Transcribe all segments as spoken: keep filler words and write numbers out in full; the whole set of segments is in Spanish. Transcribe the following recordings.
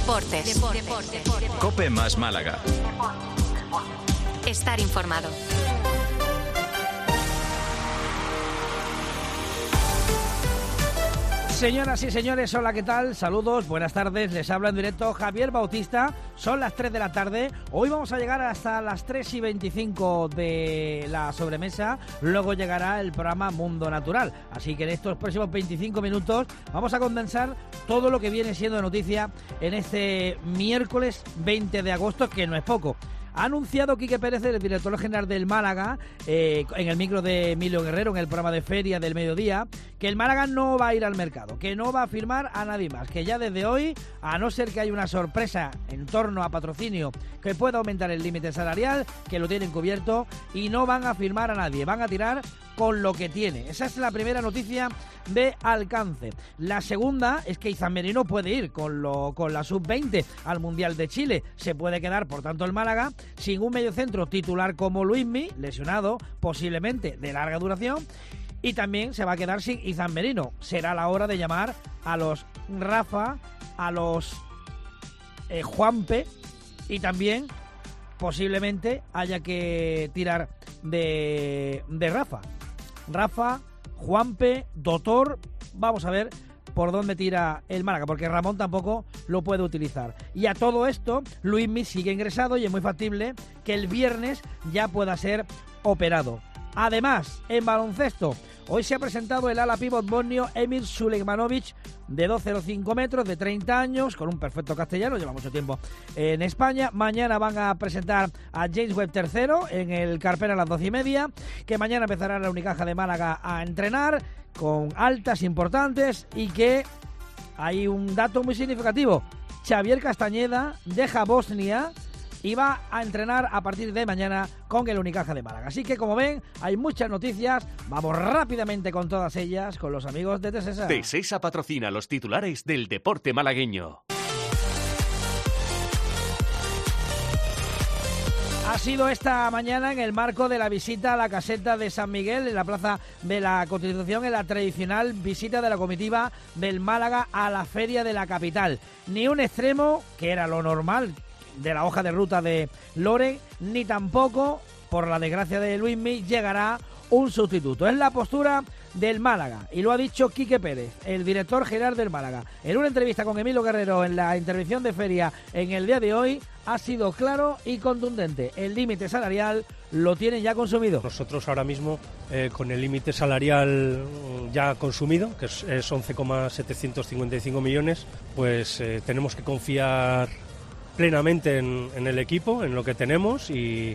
Deportes. Deportes. Deportes. COPE más Málaga. Estar informado. Señoras y señores, hola, ¿qué tal? Saludos, buenas tardes, les habla en directo Javier Bautista, son las tres de la tarde, hoy vamos a llegar hasta las tres y veinticinco de la sobremesa, luego llegará el programa Mundo Natural, así que en estos próximos veinticinco minutos vamos a condensar todo lo que viene siendo noticia en este miércoles veinte de agosto, que no es poco. Ha anunciado Quique Pérez, el director general del Málaga, eh, en el micro de Emilio Guerrero, en el programa de Feria del Mediodía, que el Málaga no va a ir al mercado, que no va a firmar a nadie más, que ya desde hoy, a no ser que haya una sorpresa en torno a patrocinio que pueda aumentar el límite salarial, que lo tienen cubierto, y no van a firmar a nadie, van a tirar con lo que tiene. Esa es la primera noticia de alcance. La segunda es que Izan Merino puede ir con, lo, con la sub veinte al Mundial de Chile. Se puede quedar, por tanto, el Málaga sin un mediocentro titular como Luismi, lesionado, posiblemente de larga duración, y también se va a quedar sin Izan Merino. Será la hora de llamar a los Rafa, a los eh, Juanpe, y también posiblemente haya que tirar de, de Rafa. Rafa, Juanpe, Doctor, vamos a ver por dónde tira el Málaga, porque Ramón tampoco lo puede utilizar. Y a todo esto, Luismi sigue ingresado y es muy factible que el viernes ya pueda ser operado. Además, en baloncesto, hoy se ha presentado el ala pívot bosnio Emir Sulejmanovic, de dos coma cero cinco metros, de treinta años, con un perfecto castellano, lleva mucho tiempo en España. Mañana van a presentar a James Webb tercero en el Carpena a las doce y media, que mañana empezará la Unicaja de Málaga a entrenar con altas importantes, y que hay un dato muy significativo: Xavier Castañeda deja Bosnia y va a entrenar a partir de mañana con el Unicaja de Málaga. Así que, como ven, hay muchas noticias. Vamos rápidamente con todas ellas, con los amigos de Tesesa. Tesesa patrocina los titulares del deporte malagueño. Ha sido esta mañana en el marco de la visita a la caseta de San Miguel, en la Plaza de la Constitución, en la tradicional visita de la comitiva del Málaga a la feria de la capital. Ni un extremo, que era lo normal de la hoja de ruta de Loren, ni tampoco, por la desgracia de Luismi, llegará un sustituto. Es la postura del Málaga, y lo ha dicho Quique Pérez, el director general del Málaga. En una entrevista con Emilio Guerrero en la intervención de Feria en el día de hoy, ha sido claro y contundente: el límite salarial lo tienen ya consumido. Nosotros ahora mismo, eh, con el límite salarial ya consumido, que es, es once coma setecientos cincuenta y cinco millones, pues eh, tenemos que confiar plenamente en, en el equipo, en lo que tenemos, y,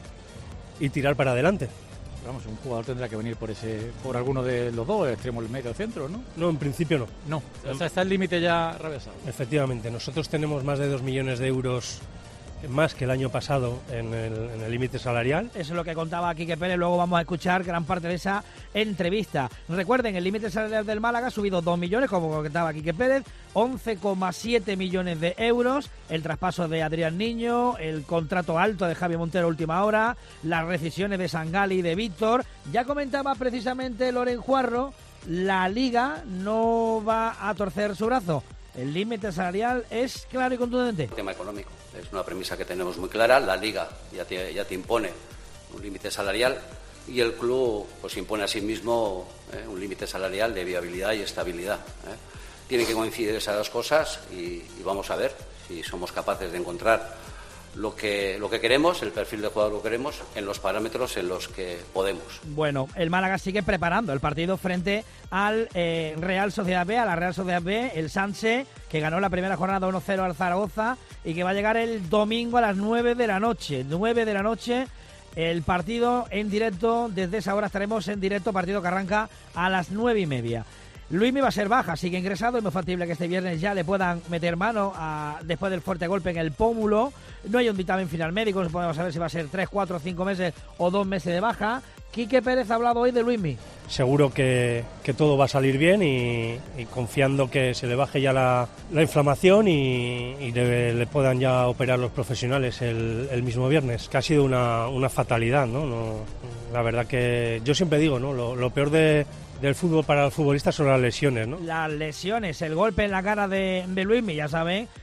y tirar para adelante. Vamos, un jugador tendrá que venir por ese, por alguno de los dos, el extremo, el medio, el centro, ¿no? No, en principio no. No, o sea, está el límite ya atravesado. Efectivamente, nosotros tenemos más de dos millones de euros más que el año pasado en el en el límite salarial. Eso es lo que contaba Quique Pérez. Luego vamos a escuchar gran parte de esa entrevista. Recuerden, el límite salarial del Málaga ha subido dos millones, como contaba Quique Pérez, once coma siete millones de euros, el traspaso de Adrián Niño, el contrato alto de Javi Montero a última hora, las rescisiones de Sangali y de Víctor. Ya comentaba precisamente Loren Juarro, la Liga no va a torcer su brazo. El límite salarial es claro y contundente. El tema económico es una premisa que tenemos muy clara. La Liga ya te, ya te impone un límite salarial, y el club pues impone a sí mismo eh, un límite salarial de viabilidad y estabilidad. Eh. Tienen que coincidir esas dos cosas, y, y vamos a ver si somos capaces de encontrar lo que lo que queremos, el perfil de jugador que queremos, en los parámetros en los que podemos. Bueno, el Málaga sigue preparando el partido frente al eh, Real Sociedad B, a la Real Sociedad B, el Sanse, que ganó la primera jornada uno cero al Zaragoza, y que va a llegar el domingo a las nueve de la noche. nueve de la noche, el partido en directo. Desde esa hora estaremos en directo, partido que arranca a las nueve y media. Luismi va a ser baja, sigue ingresado, es muy factible que este viernes ya le puedan meter mano a, después del fuerte golpe en el pómulo. No hay un dictamen final médico, no podemos saber si va a ser tres, cuatro, cinco meses o dos meses de baja. Quique Pérez ha hablado hoy de Luismi. Seguro que, que todo va a salir bien, y, y confiando que se le baje ya la, la inflamación y, y le, le puedan ya operar los profesionales el, el mismo viernes, que ha sido una, una fatalidad, ¿no? No, la verdad que yo siempre digo, ¿no? Lo, lo peor de del fútbol para el futbolista son las lesiones, ¿no? Las lesiones, el golpe en la cara de, de Luismi, ya saben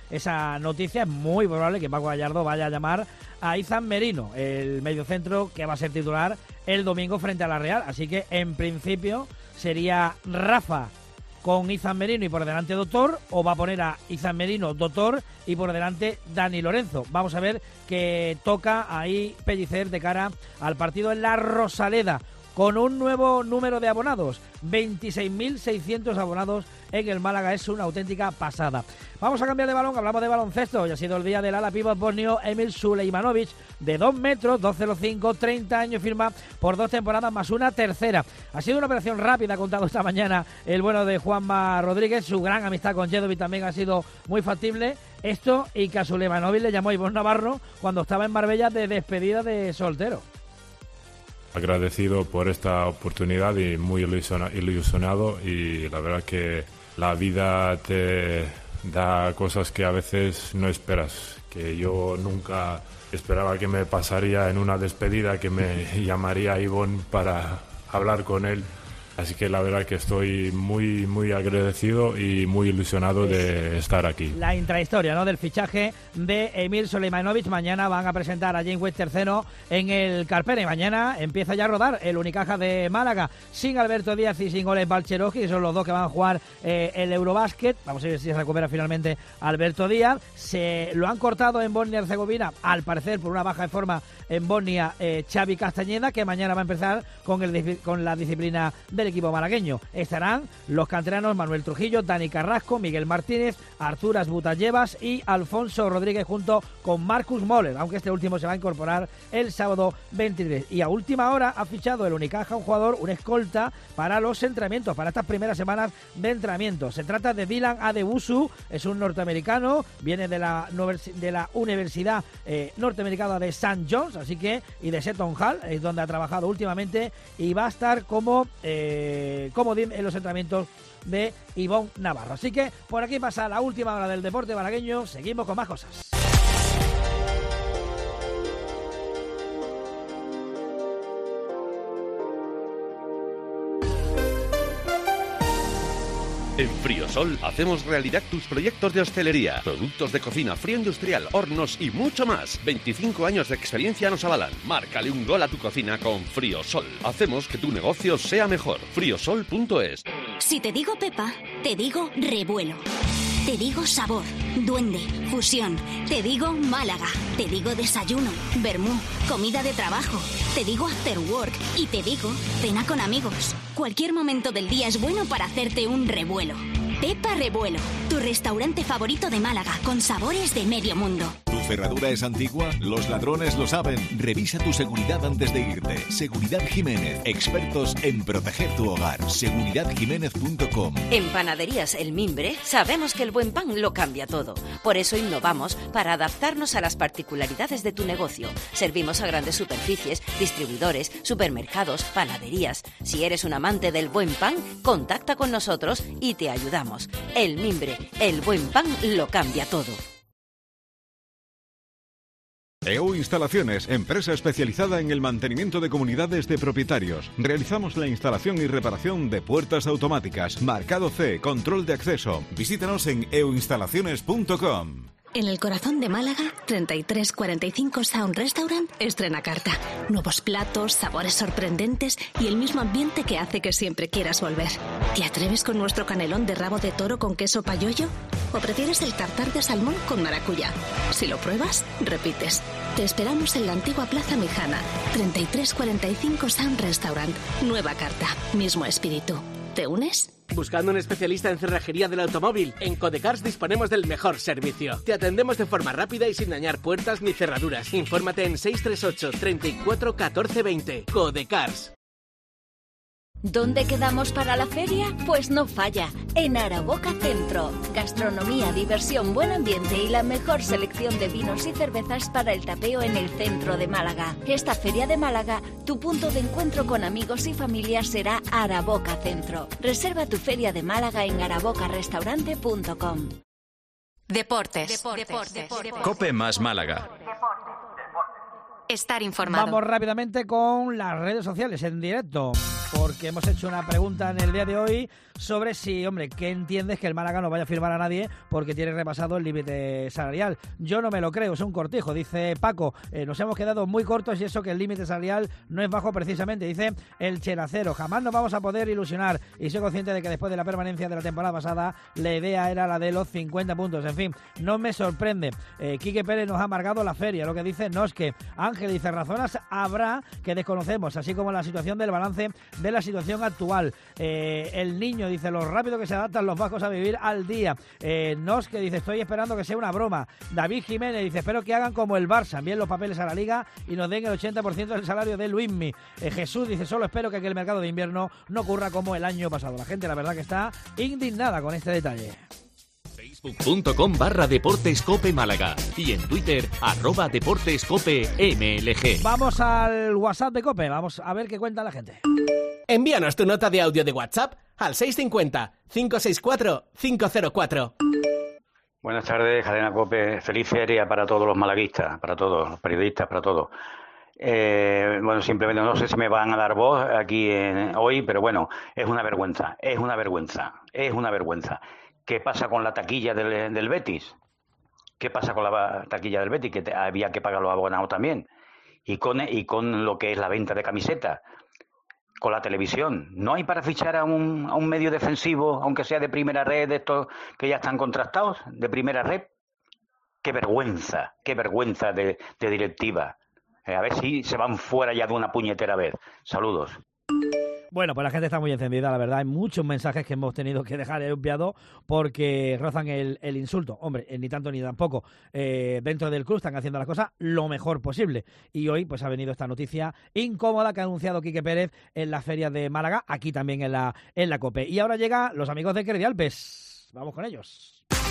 esa noticia, es muy probable que Paco Gallardo vaya a llamar a Izan Merino, el mediocentro que va a ser titular el domingo frente a la Real. Así que en principio sería Rafa con Izan Merino y por delante Doctor, o va a poner a Izan Merino, Doctor y por delante Dani Lorenzo. Vamos a ver qué toca ahí Pellicer de cara al partido en la Rosaleda, con un nuevo número de abonados, veintiséis mil seiscientos abonados en el Málaga, es una auténtica pasada. Vamos a cambiar de balón, hablamos de baloncesto. Hoy ha sido el día del ala pívot bosnio Emil Sulejmanovic, de dos metros, dos cero cinco, treinta años, firma por dos temporadas más una tercera. Ha sido una operación rápida, ha contado esta mañana el bueno de Juanma Rodríguez, su gran amistad con Jedovic también ha sido muy factible. Esto y que a Sulejmanovic le llamó Ivonne Navarro cuando estaba en Marbella de despedida de soltero. Agradecido por esta oportunidad y muy ilusionado, y la verdad que la vida te da cosas que a veces no esperas, que yo nunca esperaba que me pasaría en una despedida, que me llamaría Ivonne para hablar con él. Así que la verdad que estoy muy muy agradecido y muy ilusionado de estar aquí. La intrahistoria, ¿no?, del fichaje de Emil Sulejmanovic. Mañana van a presentar a James West tercero en el Carpene. Mañana empieza ya a rodar el Unicaja de Málaga, sin Alberto Díaz y sin Oleg Balcherovski, que son los dos que van a jugar eh, el Eurobásquet. Vamos a ver si se recupera finalmente Alberto Díaz. Se lo han cortado en Bosnia y Herzegovina, al parecer por una baja de forma en Bosnia, eh, Xavi Castañeda, que mañana va a empezar con, el, con la disciplina del equipo malagueño. Estarán los canteranos Manuel Trujillo, Dani Carrasco, Miguel Martínez, Arturas Butallevas y Alfonso Rodríguez, junto con Marcus Moller, aunque este último se va a incorporar el sábado veintitrés. Y a última hora ha fichado el Unicaja un jugador, un escolta para los entrenamientos, para estas primeras semanas de entrenamiento. Se trata de Dylan Adewusu, es un norteamericano, viene de la, de la Universidad eh, Norteamericana de Saint John's, así que, y de Seton Hall, es donde ha trabajado últimamente, y va a estar como eh, comodín en los entrenamientos de Ivonne Navarro. Así que por aquí pasa la última hora del deporte malagueño. Seguimos con más cosas. En Friosol hacemos realidad tus proyectos de hostelería, productos de cocina, frío industrial, hornos y mucho más. veinticinco años de experiencia nos avalan. Márcale un gol a tu cocina con Friosol. Hacemos que tu negocio sea mejor. friosol punto es. Si te digo Pepa, te digo revuelo. Te digo sabor, duende, fusión. Te digo Málaga. Te digo desayuno, vermú, comida de trabajo. Te digo after work y te digo cena con amigos. Cualquier momento del día es bueno para hacerte un revuelo. Pepa Revuelo, tu restaurante favorito de Málaga, con sabores de medio mundo. ¿Tu cerradura es antigua? Los ladrones lo saben. Revisa tu seguridad antes de irte. Seguridad Jiménez, expertos en proteger tu hogar. seguridad jiménez punto com. En Panaderías El Mimbre sabemos que el buen pan lo cambia todo. Por eso innovamos para adaptarnos a las particularidades de tu negocio. Servimos a grandes superficies, distribuidores, supermercados, panaderías. Si eres un amante del buen pan, contacta con nosotros y te ayudamos. El Mimbre, el buen pan lo cambia todo. E U Instalaciones, empresa especializada en el mantenimiento de comunidades de propietarios. Realizamos la instalación y reparación de puertas automáticas, marcado C, control de acceso. Visítanos en e u instalaciones punto com. En el corazón de Málaga, treinta y tres cuarenta y cinco Sound Restaurant estrena carta. Nuevos platos, sabores sorprendentes y el mismo ambiente que hace que siempre quieras volver. ¿Te atreves con nuestro canelón de rabo de toro con queso payollo? ¿O prefieres el tartar de salmón con maracuyá? Si lo pruebas, repites. Te esperamos en la antigua Plaza Mijana. treinta y tres cuarenta y cinco Sound Restaurant. Nueva carta, mismo espíritu. ¿Te unes? ¿Buscando un especialista en cerrajería del automóvil? En Codecars disponemos del mejor servicio. Te atendemos de forma rápida y sin dañar puertas ni cerraduras. Infórmate en seis tres ocho, treinta y cuatro, catorce, veinte. Codecars. ¿Dónde quedamos para la feria? Pues no falla, en Araboca Centro. Gastronomía, diversión, buen ambiente y la mejor selección de vinos y cervezas para el tapeo en el centro de Málaga. Esta feria de Málaga, tu punto de encuentro con amigos y familias será Araboca Centro. Reserva tu feria de Málaga en araboca restaurante punto com. Deportes. Deportes. Deportes. Deportes. Cope más Málaga. Estar informado. Vamos rápidamente con las redes sociales en directo. porque hemos hecho una pregunta en el día de hoy sobre si, hombre, ¿qué entiendes que el Málaga no vaya a firmar a nadie porque tiene repasado el límite salarial? Yo no me lo creo, es un cortijo, dice Paco. Eh, nos hemos quedado muy cortos y eso que el límite salarial no es bajo precisamente, dice el Chenacero. Jamás nos vamos a poder ilusionar y soy consciente de que después de la permanencia de la temporada pasada la idea era la de los cincuenta puntos. En fin, no me sorprende. Eh, Quique Pérez nos ha amargado la feria. Lo que dice no es que Ángel dice razones habrá que desconocemos, así como la situación del balance de la situación actual. Eh, el niño dice lo rápido que se adaptan los vascos a vivir al día. Eh, Nos que dice estoy esperando que sea una broma. David Jiménez dice espero que hagan como el Barça, envíen los papeles a la Liga y nos den el ochenta por ciento del salario de Luismi. Eh, Jesús dice solo espero que el mercado de invierno no ocurra como el año pasado. La gente la verdad que está indignada con este detalle. Facebook.com barra Deportes Cope Málaga y en Twitter arroba Deportes Cope M L G. Vamos al WhatsApp de Cope, vamos a ver qué cuenta la gente. Envíanos tu nota de audio de WhatsApp al seis cinco cero, cinco seis cuatro, cinco cero cuatro. Buenas tardes, Cadena Cope. Feliz feria para todos los malaguistas, para todos los periodistas, para todos. Eh, bueno, simplemente no sé si me van a dar voz aquí en, hoy, pero bueno, es una vergüenza, es una vergüenza, es una vergüenza. ¿Qué pasa con la taquilla del, del Betis? ¿Qué pasa con la taquilla del Betis? Que te, había que pagar los abonados también. Y con, y con lo que es la venta de camisetas. Con la televisión. ¿No hay para fichar a un, a un medio defensivo, aunque sea de primera red, de estos que ya están contrastados, de primera red? ¡Qué vergüenza! ¡Qué vergüenza de, de directiva! Eh, a ver si se van fuera ya de una puñetera vez. Saludos. Bueno, pues la gente está muy encendida, la verdad. Hay muchos mensajes que hemos tenido que dejar obviados porque rozan el, el insulto. Hombre, ni tanto ni tampoco. Eh, dentro del club están haciendo las cosas lo mejor posible. Y hoy pues ha venido esta noticia incómoda que ha anunciado Quique Pérez en la feria de Málaga, aquí también en la, en la COPE. Y ahora llegan los amigos de Credialpes. Vamos con ellos.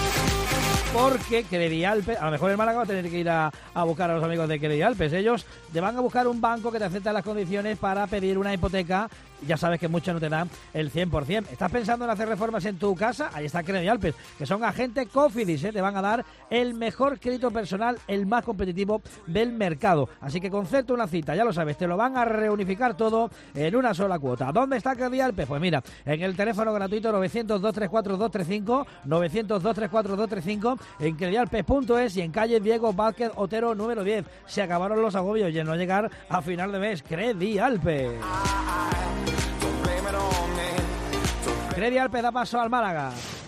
Porque Credialpes, a lo mejor el Málaga va a tener que ir a, a buscar a los amigos de Credialpes. Ellos te van a buscar un banco que te acepta las condiciones para pedir una hipoteca. Ya sabes que muchos no te dan el cien por ciento. ¿Estás pensando en hacer reformas en tu casa? Ahí está Credialpes, que son agentes Cofidis, ¿eh? Te van a dar el mejor crédito personal, el más competitivo del mercado. Así que concerta una cita, ya lo sabes, te lo van a reunificar todo en una sola cuota. ¿Dónde está Credialpes? Pues mira, en el teléfono gratuito novecientos, dos tres cuatro, dos tres cinco, novecientos, dos tres cuatro, dos tres cinco, en credialpes punto es y en calle Diego Vázquez Otero número diez. Se acabaron los agobios y en no llegar a final de mes. Credialpes. Credialpes da paso al Málaga.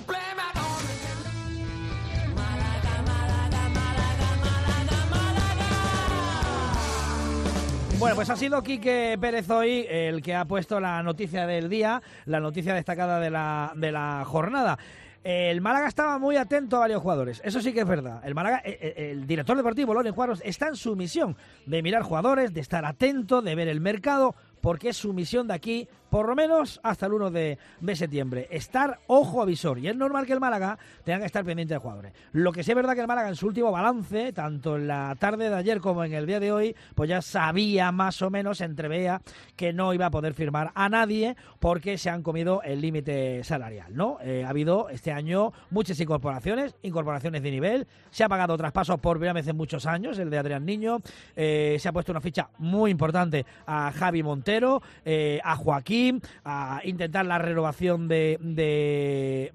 Bueno, pues ha sido Quique Pérez hoy el que ha puesto la noticia del día, la noticia destacada de la, de la jornada. El Málaga estaba muy atento a varios jugadores, eso sí que es verdad. El Málaga, el, el director deportivo, Loren Juaros, está en su misión de mirar jugadores, de estar atento, de ver el mercado, porque es su misión de aquí, por lo menos hasta el uno de septiembre. Estar ojo a visor. Y es normal que el Málaga tenga que estar pendiente de jugadores. Lo que sí es verdad que el Málaga en su último balance, tanto en la tarde de ayer como en el día de hoy, pues ya sabía más o menos, entreveía que no iba a poder firmar a nadie porque se han comido el límite salarial, ¿no? Eh, ha habido este año muchas incorporaciones, incorporaciones de nivel. Se ha pagado traspasos por primera vez en muchos años, el de Adrián Niño. Eh, se ha puesto una ficha muy importante a Javi Montero, eh, a Joaquín, a intentar la renovación de, de,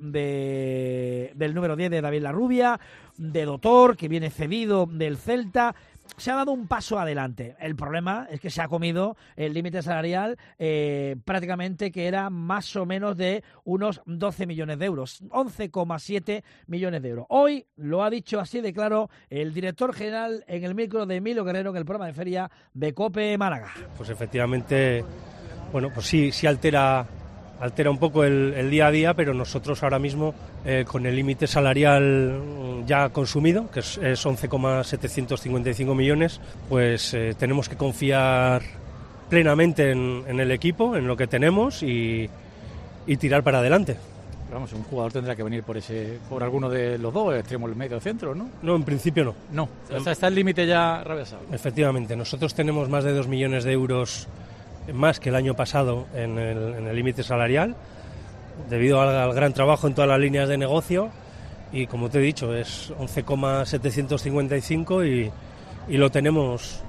de del número diez de David Larrubia, de Dotor, que viene cedido del Celta. Se ha dado un paso adelante. El problema es que se ha comido el límite salarial eh, prácticamente que era más o menos de unos doce millones de euros, once coma siete millones de euros. Hoy lo ha dicho así de claro el director general en el micro de Emilio Guerrero en el programa de feria de COPE Málaga. Pues efectivamente, bueno, pues sí, sí altera... altera un poco el, el día a día, pero nosotros ahora mismo eh, con el límite salarial ya consumido, que es, es once coma setecientos cincuenta y cinco millones, pues eh, tenemos que confiar plenamente en, en el equipo, en lo que tenemos y, y tirar para adelante. Pero vamos, un jugador tendrá que venir por ese, por alguno de los dos, el extremo, el medio, el centro, ¿no? No, en principio no. No, o sea, está el límite ya rebasado. Efectivamente, nosotros tenemos más de dos millones de euros más que el año pasado en el límite salarial, debido al, al gran trabajo en todas las líneas de negocio, y como te he dicho, es once coma setecientos cincuenta y cinco y, y lo tenemos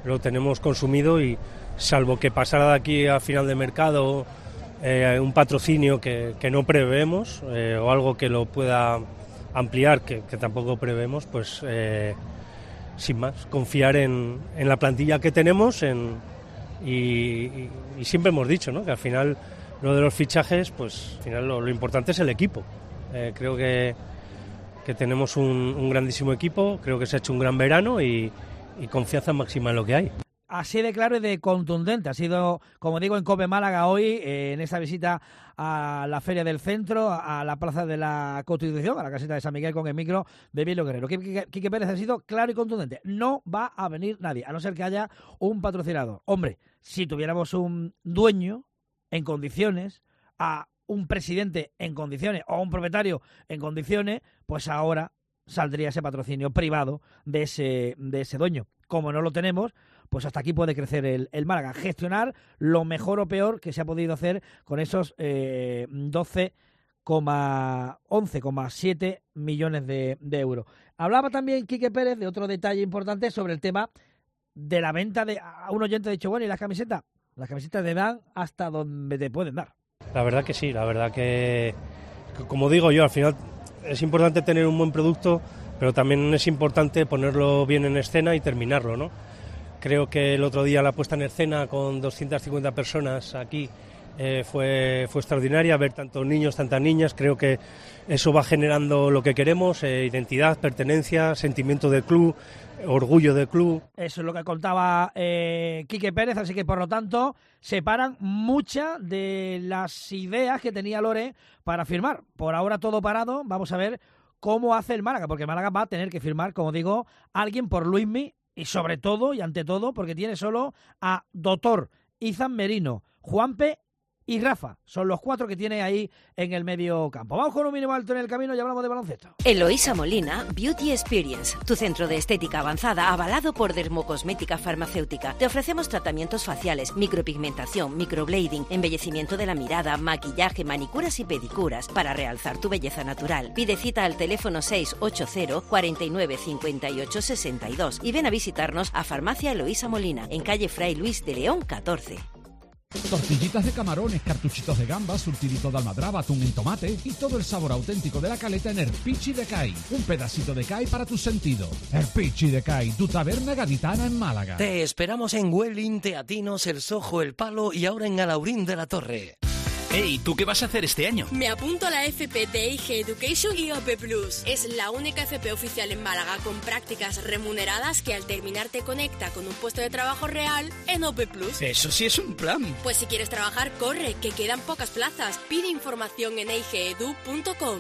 lo tenemos consumido y salvo que pasara de aquí a final de mercado eh, un patrocinio que, que no prevemos eh, o algo que lo pueda ampliar, que, que tampoco prevemos, pues eh, sin más, confiar en, en la plantilla que tenemos en, y, y, y siempre hemos dicho, ¿no?, que al final lo de los fichajes, pues al final lo, lo importante es el equipo. Eh, creo que, que tenemos un, un grandísimo equipo, creo que se ha hecho un gran verano y, y confianza máxima en lo que hay. Así de claro y de contundente ha sido, como digo, en COPE Málaga hoy, eh, en esta visita a la Feria del Centro, a la Plaza de la Constitución, a la caseta de San Miguel con el micro de Emilio Guerrero. Quique, Quique Pérez ha sido claro y contundente. No va a venir nadie, a no ser que haya un patrocinador. Hombre, si tuviéramos un dueño en condiciones, a un presidente en condiciones o un propietario en condiciones, pues ahora saldría ese patrocinio privado de ese, de ese dueño. Como no lo tenemos, pues hasta aquí puede crecer el, el Málaga. Gestionar lo mejor o peor que se ha podido hacer con esos eh, doce coma once coma siete millones de, de euros. Hablaba también Quique Pérez de otro detalle importante sobre el tema de la venta de... A un oyente ha dicho, bueno, ¿y las camisetas? Las camisetas te dan hasta donde te pueden dar. La verdad que sí, la verdad que, como digo yo, al final es importante tener un buen producto, pero también es importante ponerlo bien en escena y terminarlo, ¿no? Creo que el otro día la puesta en escena con doscientas cincuenta personas aquí eh, fue, fue extraordinaria, ver tantos niños, tantas niñas. Creo que eso va generando lo que queremos, eh, identidad, pertenencia, sentimiento del club, orgullo del club. Eso es lo que contaba eh, Quique Pérez, así que por lo tanto separan muchas de las ideas que tenía Lore para firmar. Por ahora todo parado, vamos a ver cómo hace el Málaga, porque Málaga va a tener que firmar, como digo, alguien por Luismi y sobre todo y ante todo porque tiene solo a Doctor, Izan Merino, Juanpe y Rafa. Son los cuatro que tiene ahí en el medio campo. Vamos con un mínimo alto en el camino y hablamos de baloncesto. Eloísa Molina Beauty Experience, tu centro de estética avanzada avalado por Dermocosmética Farmacéutica. Te ofrecemos tratamientos faciales, micropigmentación, microblading, embellecimiento de la mirada, maquillaje, manicuras y pedicuras para realzar tu belleza natural. Pide cita al teléfono seis ocho cero, cuarenta y nueve, cincuenta y ocho, sesenta y dos y ven a visitarnos a Farmacia Eloísa Molina en calle Fray Luis de León catorce. Tortillitas de camarones, cartuchitos de gambas, surtidito de almadraba, atún en tomate y todo el sabor auténtico de la caleta en Erpichi de Cai. Un pedacito de Cai para tus sentidos. Erpichi de Cai, tu taberna gaditana en Málaga. Te esperamos en Welling, Teatinos, El Sojo, El Palo y ahora en Alaurín de la Torre. Hey, ¿tú qué vas a hacer este año? Me apunto a la F P de I G Education y O P Plus. Es la única F P oficial en Málaga con prácticas remuneradas que al terminar te conecta con un puesto de trabajo real en O P Plus. Eso sí es un plan. Pues si quieres trabajar, corre, que quedan pocas plazas. Pide información en i g edu punto com.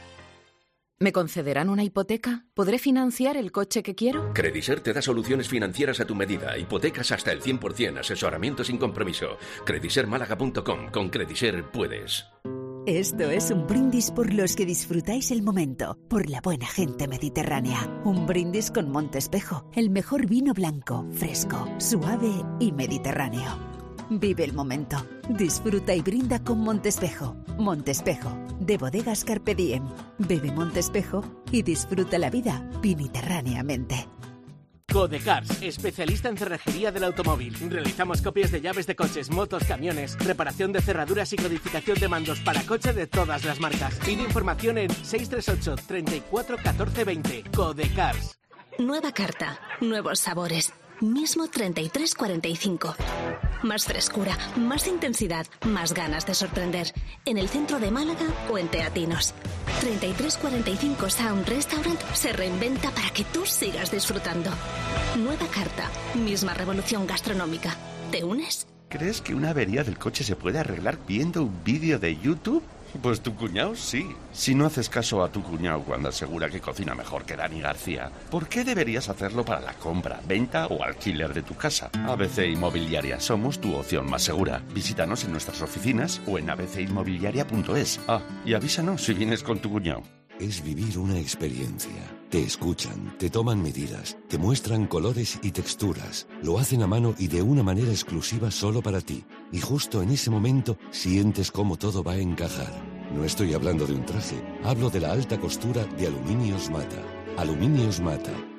¿Me concederán una hipoteca? ¿Podré financiar el coche que quiero? Crediser te da soluciones financieras a tu medida, hipotecas hasta el cien por ciento, asesoramiento sin compromiso. crediser málaga punto com, con Crediser puedes. Esto es un brindis por los que disfrutáis el momento, por la buena gente mediterránea. Un brindis con Montespejo, el mejor vino blanco, fresco, suave y mediterráneo. Vive el momento, disfruta y brinda con Montespejo. Montespejo, de Bodegas Carpe Diem. Bebe Montespejo y disfruta la vida mediterráneamente. Codecars, especialista en cerrajería del automóvil. Realizamos copias de llaves de coches, motos, camiones, reparación de cerraduras y codificación de mandos para coche de todas las marcas. Pide información en seis tres ocho, treinta y cuatro, catorce, veinte. Codecars. Nueva carta, nuevos sabores. Mismo treinta y tres cuarenta y cinco. Más frescura, más intensidad, más ganas de sorprender. En el centro de Málaga o en Teatinos. treinta y tres cuarenta y cinco Sound Restaurant se reinventa para que tú sigas disfrutando. Nueva carta, misma revolución gastronómica. ¿Te unes? ¿Crees que una avería del coche se puede arreglar viendo un vídeo de YouTube? Pues tu cuñado sí. Si no haces caso a tu cuñado cuando asegura que cocina mejor que Dani García, ¿por qué deberías hacerlo para la compra, venta o alquiler de tu casa? A B C Inmobiliaria, somos tu opción más segura. Visítanos en nuestras oficinas o en a b c inmobiliaria punto es. Ah, y avísanos si vienes con tu cuñado. Es vivir una experiencia. Te escuchan, te toman medidas, te muestran colores y texturas. Lo hacen a mano y de una manera exclusiva solo para ti. Y justo en ese momento sientes cómo todo va a encajar. No estoy hablando de un traje, hablo de la alta costura de Aluminios Mata. Aluminios Mata,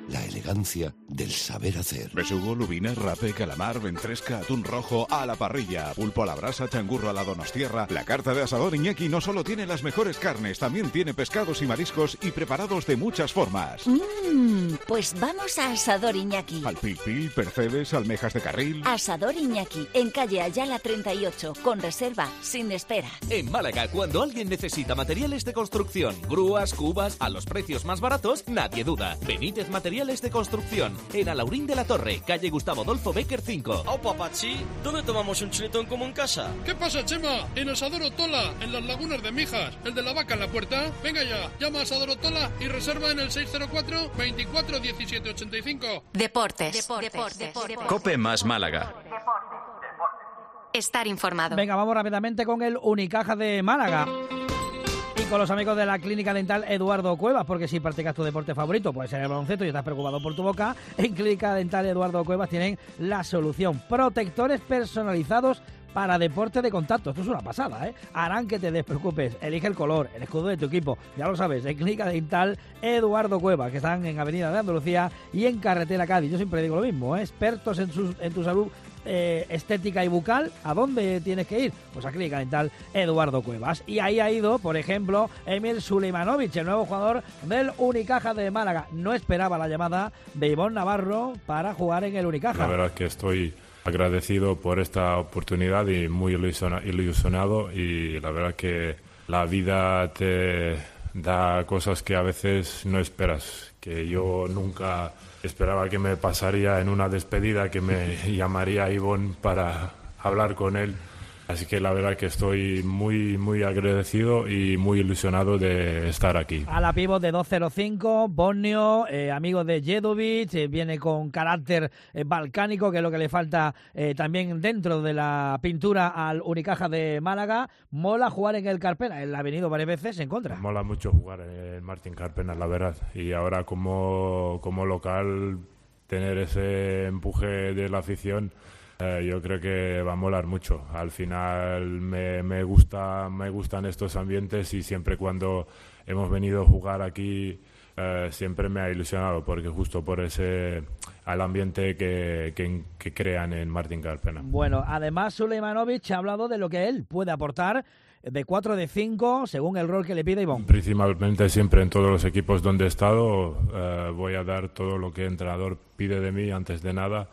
la elegancia del saber hacer. Besugo, lubina, rape, calamar, ventresca, atún rojo a la parrilla, pulpo a la brasa, changurro a la donostierra. La carta de Asador Iñaki no solo tiene las mejores carnes, también tiene pescados y mariscos y preparados de muchas formas. Mmm, pues vamos a Asador Iñaki. Al pil pil, percebes, almejas de carril. Asador Iñaki, en calle Ayala treinta y ocho, con reserva, sin espera. En Málaga, cuando alguien necesita materiales de construcción, grúas, cubas, a los precios más baratos, nadie duda. Benítez Materiales de Construcción, en Alaurín de la Torre, calle Gustavo Adolfo Bécquer cinco. ¡Oh, papachi! ¿Dónde tomamos un chuletón como en casa? ¿Qué pasa, Chema? En Asador Otola, en las lagunas de Mijas. ¿El de la vaca en la puerta? Venga ya, llama a Asador Otola y reserva en el seis cero cuatro, veinticuatro, diecisiete ochenta y cinco. Deportes. Deportes. Deportes. Deportes. Cope más Málaga. Estar informado. Venga, vamos rápidamente con el Unicaja de Málaga. Y con los amigos de la Clínica Dental Eduardo Cuevas, porque si practicas tu deporte favorito, puede ser el baloncesto y estás preocupado por tu boca, en Clínica Dental Eduardo Cuevas tienen la solución. Protectores personalizados para deporte de contacto. Esto es una pasada, ¿eh? Harán que te despreocupes. Elige el color, el escudo de tu equipo. Ya lo sabes, en Clínica Dental Eduardo Cuevas, que están en Avenida de Andalucía y en Carretera Cádiz. Yo siempre digo lo mismo, ¿eh? Expertos en, sus, en tu salud Eh, estética y bucal. ¿A dónde tienes que ir? Pues a Clínica Dental Eduardo Cuevas. Y ahí ha ido, por ejemplo, Emil Suleimanovic, el nuevo jugador del Unicaja de Málaga. No esperaba la llamada de Ivonne Navarro para jugar en el Unicaja. La verdad es que estoy agradecido por esta oportunidad y muy ilusionado, y la verdad que la vida te da cosas que a veces no esperas, que yo nunca esperaba que me pasaría en una despedida, que me llamaría Ivonne para hablar con él. Así que la verdad que estoy muy muy agradecido y muy ilusionado de estar aquí. A la pívot de dos cero cinco, Bosnio, eh, amigo de Jedovic, eh, viene con carácter eh, balcánico, que es lo que le falta eh, también dentro de la pintura al Unicaja de Málaga. Mola jugar en el Carpena, él ha venido varias veces en contra. Mola mucho jugar en el Martín Carpena, la verdad. Y ahora como, como local, tener ese empuje de la afición, Eh, yo creo que va a molar mucho. Al final me, me gusta, me gustan estos ambientes, y siempre cuando hemos venido a jugar aquí eh, siempre me ha ilusionado, porque justo por ese al ambiente que, que, que crean en Martín Carpena. Bueno, además Suleimanovic ha hablado de lo que él puede aportar, de cuatro de cinco, según el rol que le pide Ivonne. Principalmente siempre en todos los equipos donde he estado eh, voy a dar todo lo que el entrenador pide de mí antes de nada.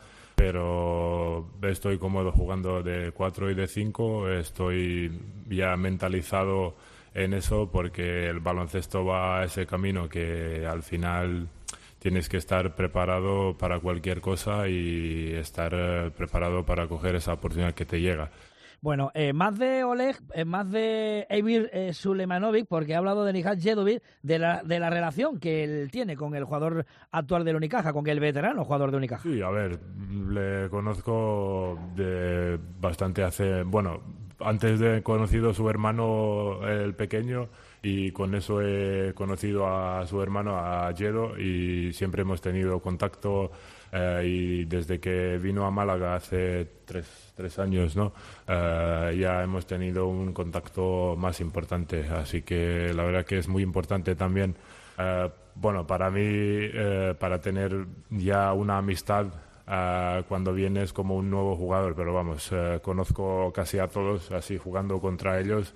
Pero estoy cómodo jugando de cuatro y de cinco, estoy ya mentalizado en eso, porque el baloncesto va a ese camino que al final tienes que estar preparado para cualquier cosa y estar eh, preparado para coger esa oportunidad que te llega. Bueno, eh, más de Oleg, eh, más de Emil eh, Suleimanovic, porque ha hablado de Nihal Jedovic, de la, de la relación que él tiene con el jugador actual del Unicaja, con el veterano jugador de Unicaja. Sí, a ver, le conozco de bastante hace... Bueno, antes de he conocido a su hermano, el pequeño, y con eso he conocido a su hermano, a Jedo, y siempre hemos tenido contacto. Eh, y desde que vino a Málaga hace tres, tres años, ¿no? Eh, ya hemos tenido un contacto más importante, así que la verdad que es muy importante también, eh, bueno, para mí, eh, para tener ya una amistad eh, cuando vienes como un nuevo jugador, pero vamos, eh, conozco casi a todos, así jugando contra ellos,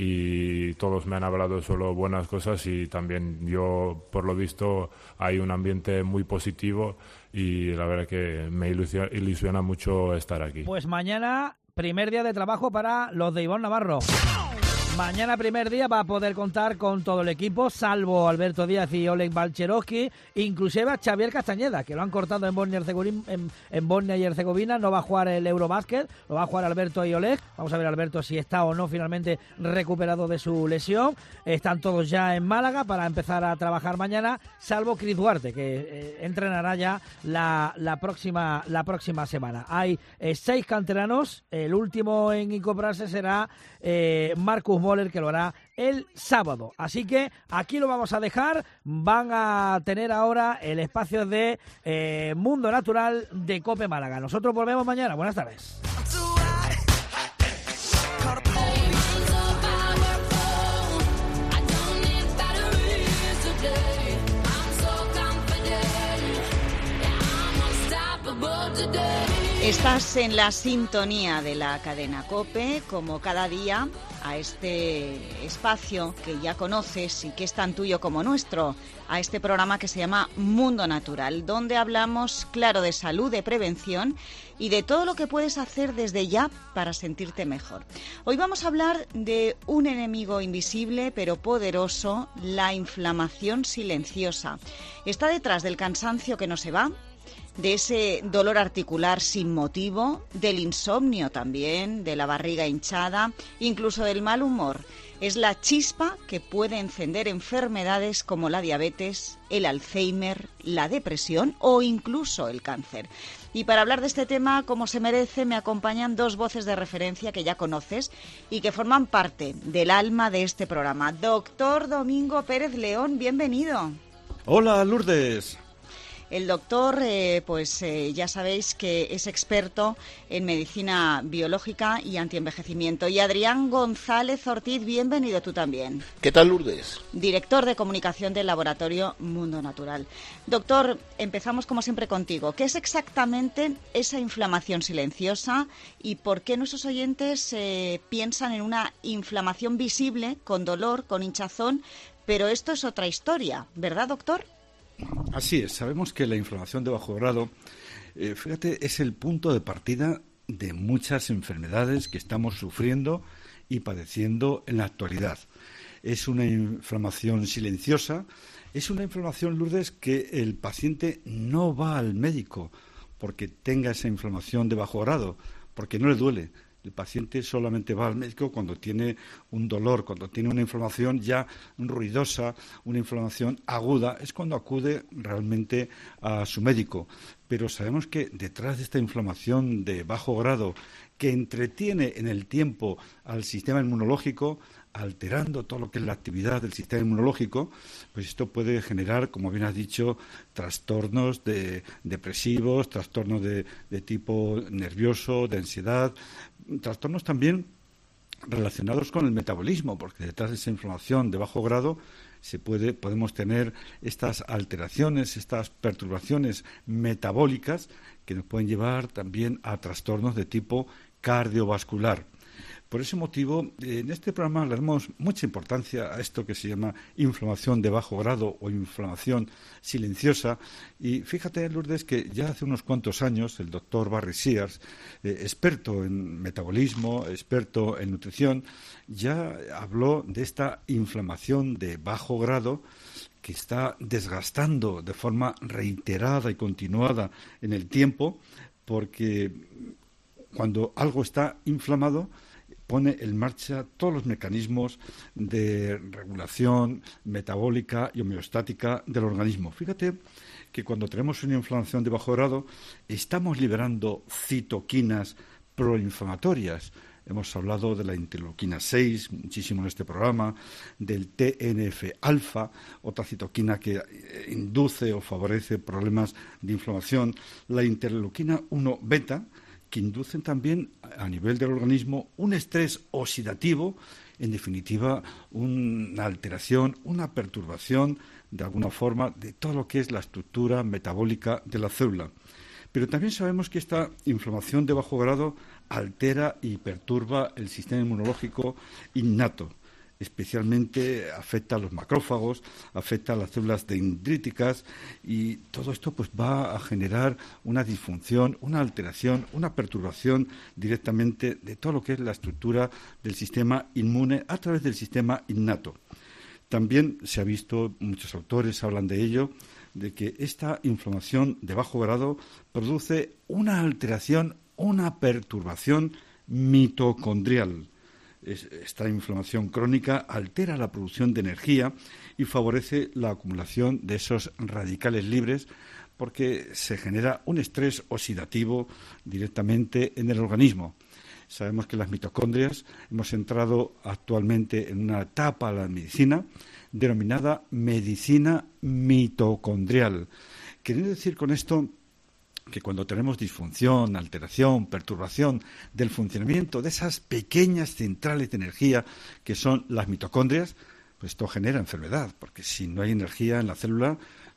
y todos me han hablado solo buenas cosas, y también yo, por lo visto, hay un ambiente muy positivo, y la verdad que me ilusiona, ilusiona mucho estar aquí. Pues mañana, primer día de trabajo para los de Ivonne Navarro. Mañana, primer día, va a poder contar con todo el equipo, salvo Alberto Díaz y Oleg Balcherovsky, inclusive a Xavier Castañeda, que lo han cortado en Bosnia y Herzegovina, en, en Bosnia y Herzegovina. No va a jugar el Eurobásquet, lo va a jugar Alberto y Oleg. Vamos a ver Alberto si está o no finalmente recuperado de su lesión. Están todos ya en Málaga para empezar a trabajar mañana, salvo Cris Duarte, que eh, entrenará ya la, la, próxima, la próxima semana. Hay eh, seis canteranos, el último en incorporarse será eh, Marcus Moller, que lo hará el sábado. Así que aquí lo vamos a dejar. Van a tener ahora el espacio de eh, Mundo Natural de COPE Málaga. Nosotros volvemos mañana. Buenas tardes. Estás en la sintonía de la cadena COPE, como cada día, a este espacio que ya conoces y que es tan tuyo como nuestro, a este programa que se llama Mundo Natural, donde hablamos, claro, de salud, de prevención y de todo lo que puedes hacer desde ya para sentirte mejor. Hoy vamos a hablar de un enemigo invisible pero poderoso, la inflamación silenciosa. Está detrás del cansancio que no se va, de ese dolor articular sin motivo, del insomnio también, de la barriga hinchada, incluso del mal humor. Es la chispa que puede encender enfermedades como la diabetes, el Alzheimer, la depresión o incluso el cáncer. Y para hablar de este tema, como se merece, me acompañan dos voces de referencia que ya conoces y que forman parte del alma de este programa. Doctor Domingo Pérez León, bienvenido. Hola, Lourdes. El doctor, eh, pues eh, ya sabéis que es experto en medicina biológica y antienvejecimiento. Y Adrián González Ortiz, bienvenido tú también. ¿Qué tal, Lourdes? Director de comunicación del laboratorio Mundo Natural. Doctor, empezamos como siempre contigo. ¿Qué es exactamente esa inflamación silenciosa y por qué nuestros oyentes eh, piensan en una inflamación visible, con dolor, con hinchazón? Pero esto es otra historia, ¿verdad, doctor? Así es, sabemos que la inflamación de bajo grado, eh, fíjate, es el punto de partida de muchas enfermedades que estamos sufriendo y padeciendo en la actualidad. Es una inflamación silenciosa, es una inflamación, Lourdes, que el paciente no va al médico porque tenga esa inflamación de bajo grado, porque no le duele. El paciente solamente va al médico cuando tiene un dolor, cuando tiene una inflamación ya ruidosa, una inflamación aguda, es cuando acude realmente a su médico. Pero sabemos que detrás de esta inflamación de bajo grado, que entretiene en el tiempo al sistema inmunológico, alterando todo lo que es la actividad del sistema inmunológico, pues esto puede generar, como bien has dicho, trastornos de, depresivos, trastornos de, de tipo nervioso, de ansiedad, trastornos también relacionados con el metabolismo, porque detrás de esa inflamación de bajo grado se puede, podemos tener estas alteraciones, estas perturbaciones metabólicas que nos pueden llevar también a trastornos de tipo cardiovascular. Por ese motivo, en este programa le damos mucha importancia a esto que se llama inflamación de bajo grado o inflamación silenciosa. Y fíjate, Lourdes, que ya hace unos cuantos años el doctor Barry Sears, eh, experto en metabolismo, experto en nutrición, ya habló de esta inflamación de bajo grado que está desgastando de forma reiterada y continuada en el tiempo, porque cuando algo está inflamado, pone en marcha todos los mecanismos de regulación metabólica y homeostática del organismo. Fíjate que cuando tenemos una inflamación de bajo grado, estamos liberando citoquinas proinflamatorias. Hemos hablado de la interleuquina seis, muchísimo en este programa, del T N F alfa, otra citoquina que induce o favorece problemas de inflamación, la interleuquina uno beta, que inducen también a nivel del organismo un estrés oxidativo, en definitiva una alteración, una perturbación de alguna forma de todo lo que es la estructura metabólica de la célula. Pero también sabemos que esta inflamación de bajo grado altera y perturba el sistema inmunológico innato. Especialmente afecta a los macrófagos, afecta a las células dendríticas y todo esto pues va a generar una disfunción, una alteración, una perturbación directamente de todo lo que es la estructura del sistema inmune a través del sistema innato. También se ha visto, muchos autores hablan de ello, de que esta inflamación de bajo grado produce una alteración, una perturbación mitocondrial. Esta inflamación crónica altera la producción de energía y favorece la acumulación de esos radicales libres porque se genera un estrés oxidativo directamente en el organismo. Sabemos que las mitocondrias, hemos entrado actualmente en una etapa de la medicina denominada medicina mitocondrial. Queriendo decir con esto que cuando tenemos disfunción, alteración, perturbación del funcionamiento de esas pequeñas centrales de energía que son las mitocondrias, pues esto genera enfermedad, porque si no hay energía en la célula,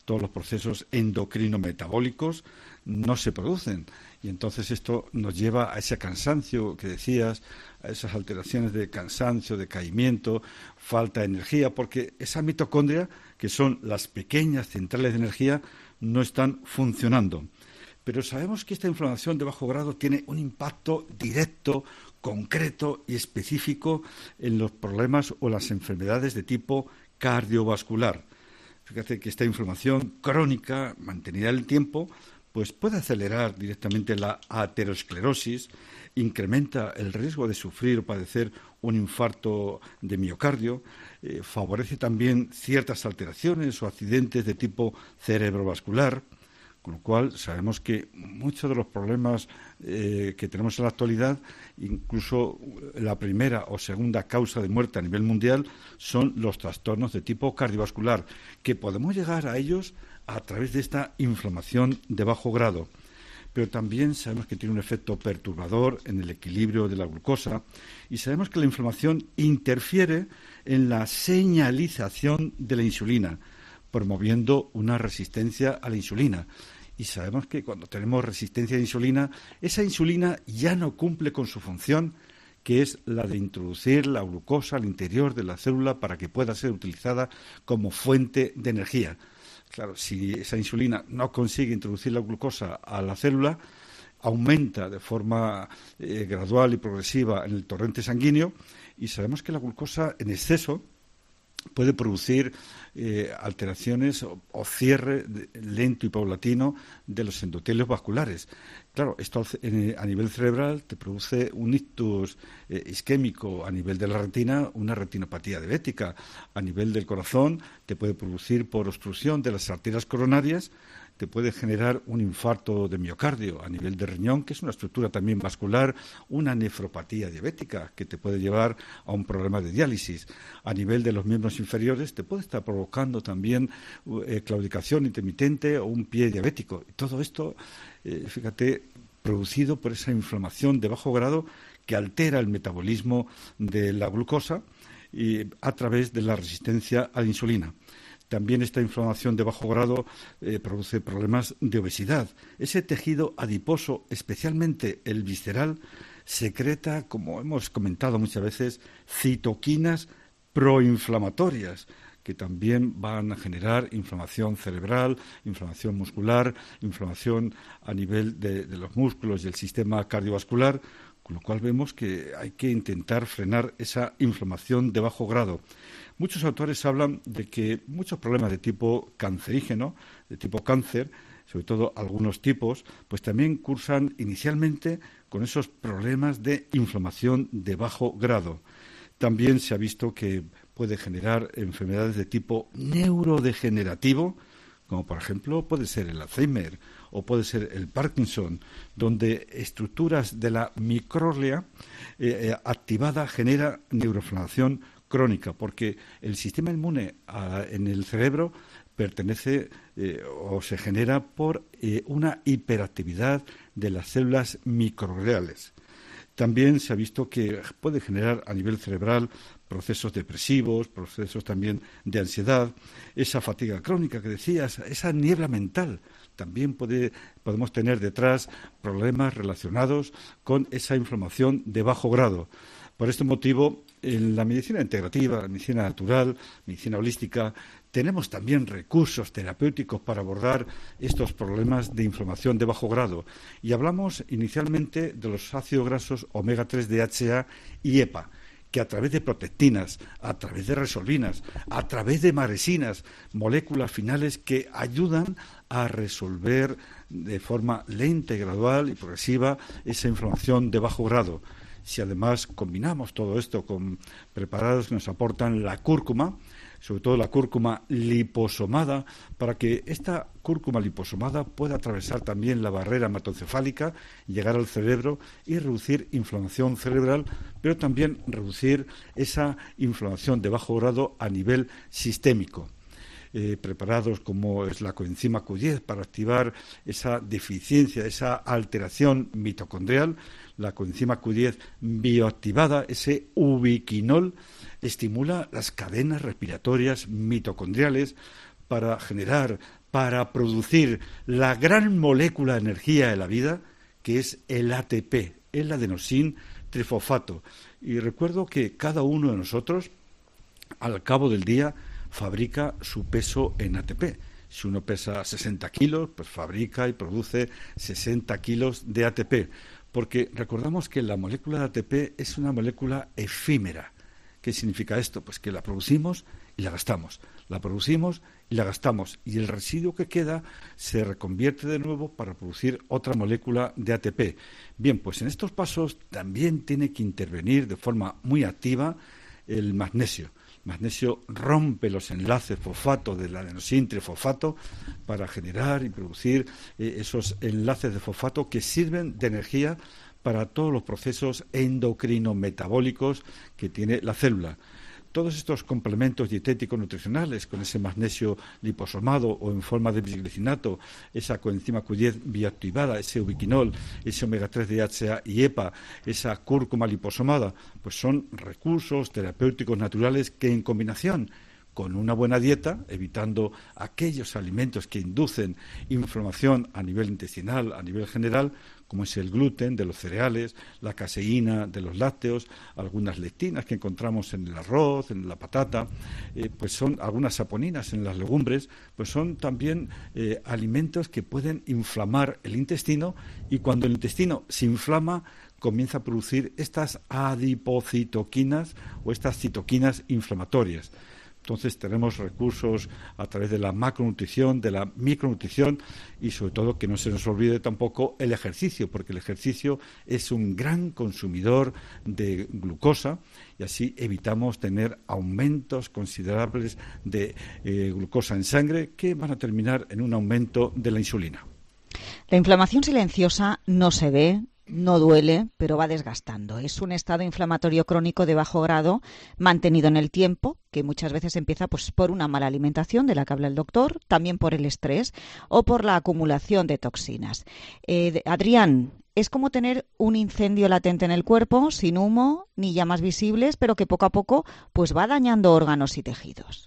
todos los procesos endocrino-metabólicos no se producen. Y entonces esto nos lleva a ese cansancio que decías, a esas alteraciones de cansancio, decaimiento, falta de energía, porque esa mitocondria, que son las pequeñas centrales de energía, no están funcionando. Pero sabemos que esta inflamación de bajo grado tiene un impacto directo, concreto y específico en los problemas o las enfermedades de tipo cardiovascular. Fíjate que esta inflamación crónica, mantenida en el tiempo, pues puede acelerar directamente la aterosclerosis, incrementa el riesgo de sufrir o padecer un infarto de miocardio, eh, favorece también ciertas alteraciones o accidentes de tipo cerebrovascular, con lo cual sabemos que muchos de los problemas eh, que tenemos en la actualidad, incluso la primera o segunda causa de muerte a nivel mundial, son los trastornos de tipo cardiovascular, que podemos llegar a ellos a través de esta inflamación de bajo grado. Pero también sabemos que tiene un efecto perturbador en el equilibrio de la glucosa y sabemos que la inflamación interfiere en la señalización de la insulina, promoviendo una resistencia a la insulina. Y sabemos que cuando tenemos resistencia a la insulina, esa insulina ya no cumple con su función, que es la de introducir la glucosa al interior de la célula para que pueda ser utilizada como fuente de energía. Claro, si esa insulina no consigue introducir la glucosa a la célula, aumenta de forma eh, gradual y progresiva en el torrente sanguíneo y sabemos que la glucosa en exceso puede producir eh, alteraciones o, o cierre de, lento y paulatino de los endotelios vasculares. Claro, esto en, a nivel cerebral te produce un ictus eh, isquémico, a nivel de la retina una retinopatía diabética, a nivel del corazón te puede producir por obstrucción de las arterias coronarias, te puede generar un infarto de miocardio, a nivel de riñón, que es una estructura también vascular, una nefropatía diabética que te puede llevar a un problema de diálisis. A nivel de los miembros inferiores te puede estar provocando también eh, claudicación intermitente o un pie diabético. Y todo esto, eh, fíjate, producido por esa inflamación de bajo grado que altera el metabolismo de la glucosa y a través de la resistencia a la insulina. También esta inflamación de bajo grado eh, produce problemas de obesidad. Ese tejido adiposo, especialmente el visceral, secreta, como hemos comentado muchas veces, citoquinas proinflamatorias, que también van a generar inflamación cerebral, inflamación muscular, inflamación a nivel de, de los músculos y el sistema cardiovascular, con lo cual vemos que hay que intentar frenar esa inflamación de bajo grado. Muchos autores hablan de que muchos problemas de tipo cancerígeno, de tipo cáncer, sobre todo algunos tipos, pues también cursan inicialmente con esos problemas de inflamación de bajo grado. También se ha visto que puede generar enfermedades de tipo neurodegenerativo, como por ejemplo puede ser el Alzheimer o puede ser el Parkinson, donde estructuras de la microglia eh, eh, activada genera neuroinflamación crónica, porque el sistema inmune a, en el cerebro pertenece eh, o se genera por eh, una hiperactividad de las células microgliales. También se ha visto que puede generar a nivel cerebral procesos depresivos, procesos también de ansiedad, esa fatiga crónica que decías, esa niebla mental. También puede, podemos tener detrás problemas relacionados con esa inflamación de bajo grado. Por este motivo, en la medicina integrativa, la medicina natural, medicina holística, tenemos también recursos terapéuticos para abordar estos problemas de inflamación de bajo grado. Y hablamos inicialmente de los ácidos grasos omega tres D H A y E P A, que a través de protectinas, a través de resolvinas, a través de maresinas, moléculas finales que ayudan a resolver de forma lenta y gradual y progresiva esa inflamación de bajo grado. Si además combinamos todo esto con preparados que nos aportan la cúrcuma, sobre todo la cúrcuma liposomada, para que esta cúrcuma liposomada pueda atravesar también la barrera hematoencefálica, llegar al cerebro y reducir inflamación cerebral, pero también reducir esa inflamación de bajo grado a nivel sistémico. Eh, preparados como es la coenzima Q diez para activar esa deficiencia, esa alteración mitocondrial, la coenzima Q diez bioactivada, ese ubiquinol, estimula las cadenas respiratorias mitocondriales para generar para producir la gran molécula de energía de la vida, que es el A T P, el adenosin trifosfato. Y recuerdo que cada uno de nosotros, al cabo del día, fabrica su peso en A T P. Si uno pesa sesenta kilos, pues fabrica y produce sesenta kilos de A T P. Porque recordamos que la molécula de A T P es una molécula efímera. ¿Qué significa esto? Pues que la producimos y la gastamos. La producimos y la gastamos. Y el residuo que queda se reconvierte de nuevo para producir otra molécula de A T P. Bien, pues en estos pasos también tiene que intervenir de forma muy activa el magnesio. El magnesio rompe los enlaces fosfato del adenosin trifosfato para generar y producir eh, esos enlaces de fosfato que sirven de energía para todos los procesos endocrino-metabólicos que tiene la célula. Todos estos complementos dietéticos nutricionales con ese magnesio liposomado o en forma de bisglicinato, esa coenzima Q diez bioactivada, ese ubiquinol, ese omega tres D H A y E P A, esa cúrcuma liposomada, pues son recursos terapéuticos naturales que en combinación con una buena dieta, evitando aquellos alimentos que inducen inflamación a nivel intestinal, a nivel general, como es el gluten de los cereales, la caseína de los lácteos, algunas lectinas que encontramos en el arroz, en la patata, eh, pues son algunas saponinas en las legumbres, pues son también eh, alimentos que pueden inflamar el intestino, y cuando el intestino se inflama comienza a producir estas adipocitoquinas o estas citoquinas inflamatorias. Entonces tenemos recursos a través de la macronutrición, de la micronutrición y sobre todo que no se nos olvide tampoco el ejercicio, porque el ejercicio es un gran consumidor de glucosa y así evitamos tener aumentos considerables de eh, glucosa en sangre que van a terminar en un aumento de la insulina. La inflamación silenciosa no se ve, no duele, pero va desgastando. Es un estado inflamatorio crónico de bajo grado mantenido en el tiempo, que muchas veces empieza pues, por una mala alimentación, de la que habla el doctor, también por el estrés o por la acumulación de toxinas. Eh, Adrián, es como tener un incendio latente en el cuerpo, sin humo ni llamas visibles, pero que poco a poco pues, va dañando órganos y tejidos.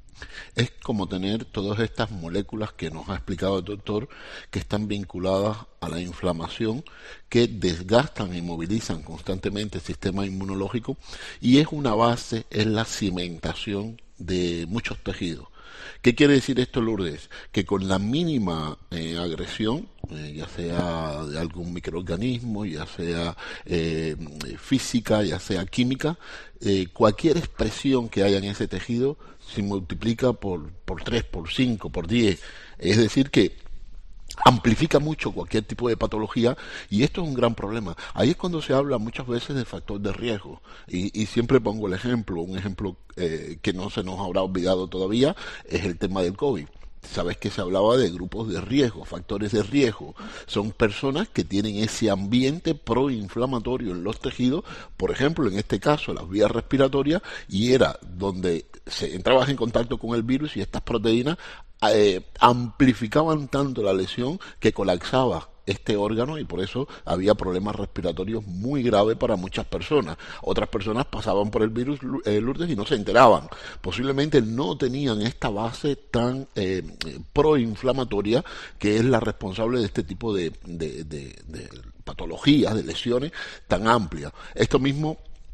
Es como tener todas estas moléculas que nos ha explicado el doctor, que están vinculadas a la inflamación, que desgastan y movilizan constantemente el sistema inmunológico, y es una base, es la cimentación de muchos tejidos. ¿Qué quiere decir esto, Lourdes? Que con la mínima eh, agresión, eh, ya sea de algún microorganismo, ya sea eh, física, ya sea química, eh, cualquier expresión que haya en ese tejido se multiplica por, por tres, por cinco, por diez. Es decir, que amplifica mucho cualquier tipo de patología, y esto es un gran problema. Ahí es cuando se habla muchas veces del factor de riesgo, y, y siempre pongo el ejemplo, un ejemplo eh, que no se nos habrá olvidado todavía, es el tema del COVID. Sabes que se hablaba de grupos de riesgo, factores de riesgo. Son personas que tienen ese ambiente proinflamatorio en los tejidos, por ejemplo, en este caso, las vías respiratorias, y era donde se entrabas en contacto con el virus y estas proteínas eh, amplificaban tanto la lesión que colapsaba este órgano, y por eso había problemas respiratorios muy graves para muchas personas. Otras personas pasaban por el virus, eh, Lourdes, y no se enteraban. Posiblemente no tenían esta base tan eh, proinflamatoria que es la responsable de este tipo de, de, de, de patologías, de lesiones tan amplias. Esto mismo,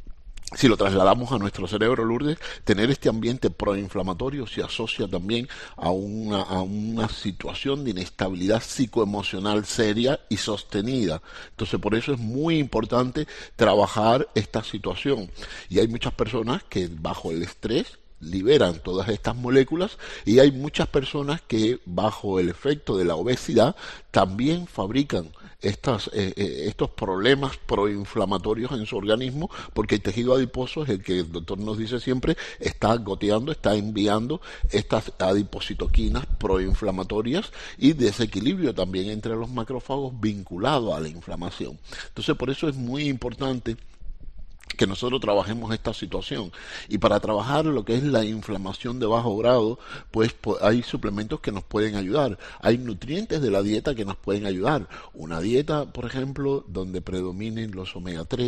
si lo trasladamos a nuestro cerebro, Lourdes, tener este ambiente proinflamatorio se asocia también a una, a una situación de inestabilidad psicoemocional seria y sostenida. Entonces, por eso es muy importante trabajar esta situación. Y hay muchas personas que bajo el estrés liberan todas estas moléculas, y hay muchas personas que bajo el efecto de la obesidad también fabrican Estas, eh, eh, estos problemas proinflamatorios en su organismo, porque el tejido adiposo es el que el doctor nos dice siempre está goteando, está enviando estas adipocitoquinas proinflamatorias, y desequilibrio también entre los macrófagos vinculado a la inflamación. Entonces, por eso es muy importante que nosotros trabajemos esta situación. Y para trabajar lo que es la inflamación de bajo grado, pues hay suplementos que nos pueden ayudar. Hay nutrientes de la dieta que nos pueden ayudar. Una dieta, por ejemplo, donde predominen los omega tres,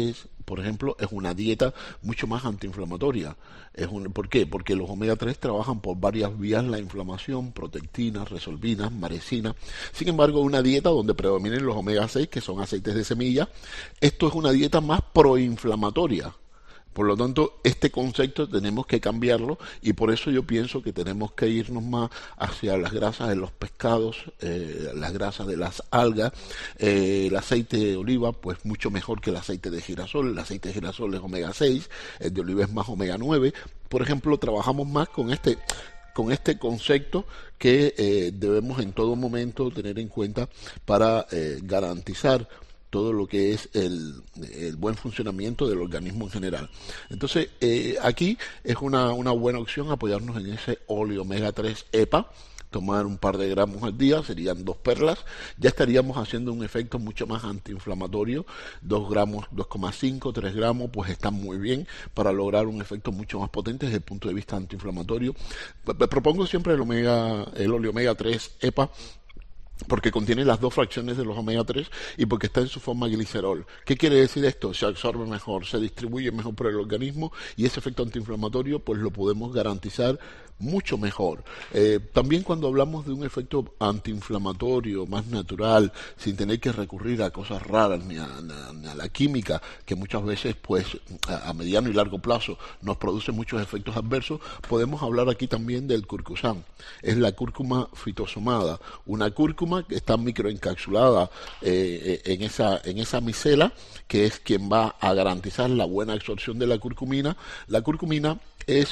por ejemplo, es una dieta mucho más antiinflamatoria. Es un, ¿Por qué? Porque los omega tres trabajan por varias vías la inflamación, protectinas, resolvinas, maresinas. Sin embargo, una dieta donde predominen los omega seis, que son aceites de semilla, esto es una dieta más proinflamatoria. Por lo tanto, este concepto tenemos que cambiarlo y por eso yo pienso que tenemos que irnos más hacia las grasas de los pescados, eh, las grasas de las algas, eh, el aceite de oliva, pues mucho mejor que el aceite de girasol. El aceite de girasol es omega seis, el de oliva es más omega nueve. Por ejemplo, trabajamos más con este... con este concepto que eh, debemos en todo momento tener en cuenta para eh, garantizar todo lo que es el, el buen funcionamiento del organismo en general. Entonces, eh, aquí es una, una buena opción apoyarnos en ese óleo omega tres E P A, tomar un par de gramos al día, serían dos perlas, ya estaríamos haciendo un efecto mucho más antiinflamatorio. Dos gramos, dos coma cinco, tres gramos, pues están muy bien para lograr un efecto mucho más potente desde el punto de vista antiinflamatorio. Me propongo siempre el omega, el óleo omega tres E P A, porque contiene las dos fracciones de los omega tres y porque está en su forma glicerol. ¿Qué quiere decir esto? Se absorbe mejor, se distribuye mejor por el organismo y ese efecto antiinflamatorio pues lo podemos garantizar mucho mejor. Eh, también cuando hablamos de un efecto antiinflamatorio más natural, sin tener que recurrir a cosas raras ni a, ni a la química, que muchas veces pues a, a mediano y largo plazo nos produce muchos efectos adversos, podemos hablar aquí también del curcusán. Es la cúrcuma fitosomada, una cúrcuma que está microencapsulada eh, en esa en esa micela, que es quien va a garantizar la buena absorción de la curcumina. La curcumina es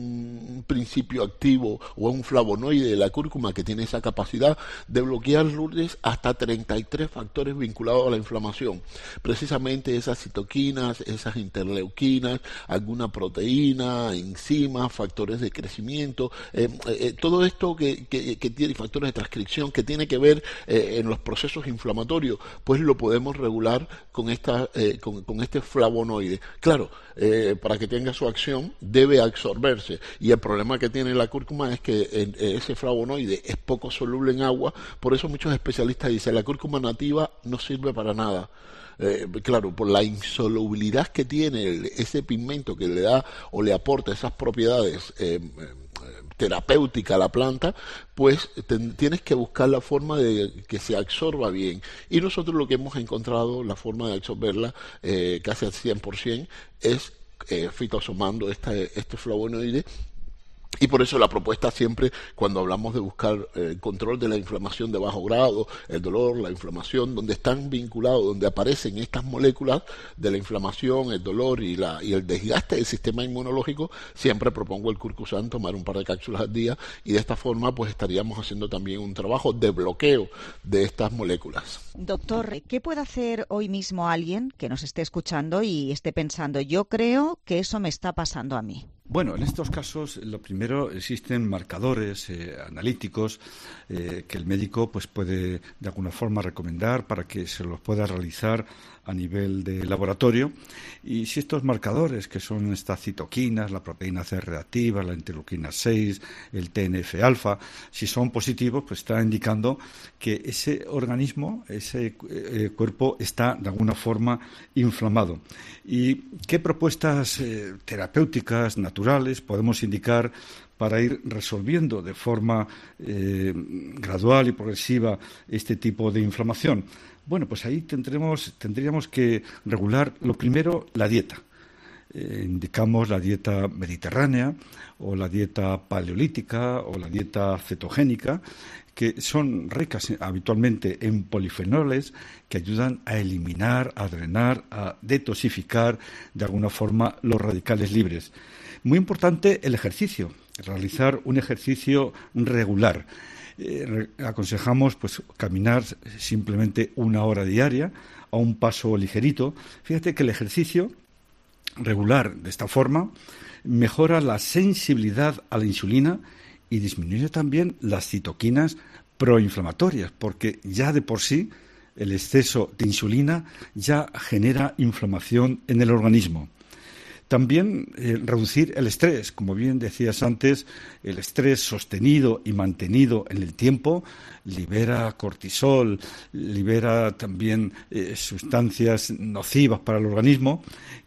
un principio activo o un flavonoide de la cúrcuma que tiene esa capacidad de bloquear, Lourdes, hasta treinta y tres factores vinculados a la inflamación. Precisamente esas citoquinas, esas interleuquinas, alguna proteína, enzimas, factores de crecimiento, eh, eh, todo esto que, que, que tiene factores de transcripción que tiene que ver eh, en los procesos inflamatorios, pues lo podemos regular con, esta, eh, con, con este flavonoide. Claro, eh, para que tenga su acción debe absorberse, y el problema que tiene la cúrcuma es que en, en ese flavonoide es poco soluble en agua. Por eso muchos especialistas dicen la cúrcuma nativa no sirve para nada. Eh, claro, por la insolubilidad que tiene el, ese pigmento que le da o le aporta esas propiedades eh, terapéutica a la planta, pues te, tienes que buscar la forma de que se absorba bien. Y nosotros lo que hemos encontrado, la forma de absorberla eh, casi al cien por ciento, es eh, fitosomando este, este flavonoide. Y por eso la propuesta siempre, cuando hablamos de buscar el eh, control de la inflamación de bajo grado, el dolor, la inflamación, donde están vinculados, donde aparecen estas moléculas de la inflamación, el dolor y, la, y el desgaste del sistema inmunológico, siempre propongo el curcusán, tomar un par de cápsulas al día, y de esta forma pues estaríamos haciendo también un trabajo de bloqueo de estas moléculas. Doctor, ¿qué puede hacer hoy mismo alguien que nos esté escuchando y esté pensando, yo creo que eso me está pasando a mí? Bueno, en estos casos, lo primero, existen marcadores eh, analíticos eh, que el médico pues puede de alguna forma recomendar para que se los pueda realizar a nivel de laboratorio. Y si estos marcadores, que son estas citoquinas, la proteína C reactiva, la interleuquina seis, el T N F alfa, si son positivos, pues está indicando que ese organismo, ese eh, cuerpo está de alguna forma inflamado. ¿Y qué propuestas eh, terapéuticas naturales podemos indicar para ir resolviendo de forma eh, gradual y progresiva este tipo de inflamación? Bueno, pues ahí tendremos, tendríamos que regular, lo primero, la dieta. Eh, indicamos la dieta mediterránea o la dieta paleolítica o la dieta cetogénica, que son ricas habitualmente en polifenoles que ayudan a eliminar, a drenar, a detoxificar de alguna forma los radicales libres. Muy importante el ejercicio, realizar un ejercicio regular. Eh, aconsejamos pues caminar simplemente una hora diaria a un paso ligerito. Fíjate que el ejercicio regular de esta forma mejora la sensibilidad a la insulina y disminuye también las citoquinas proinflamatorias, porque ya de por sí el exceso de insulina ya genera inflamación en el organismo. También eh, reducir el estrés. Como bien decías antes, el estrés sostenido y mantenido en el tiempo libera cortisol, libera también eh, sustancias nocivas para el organismo,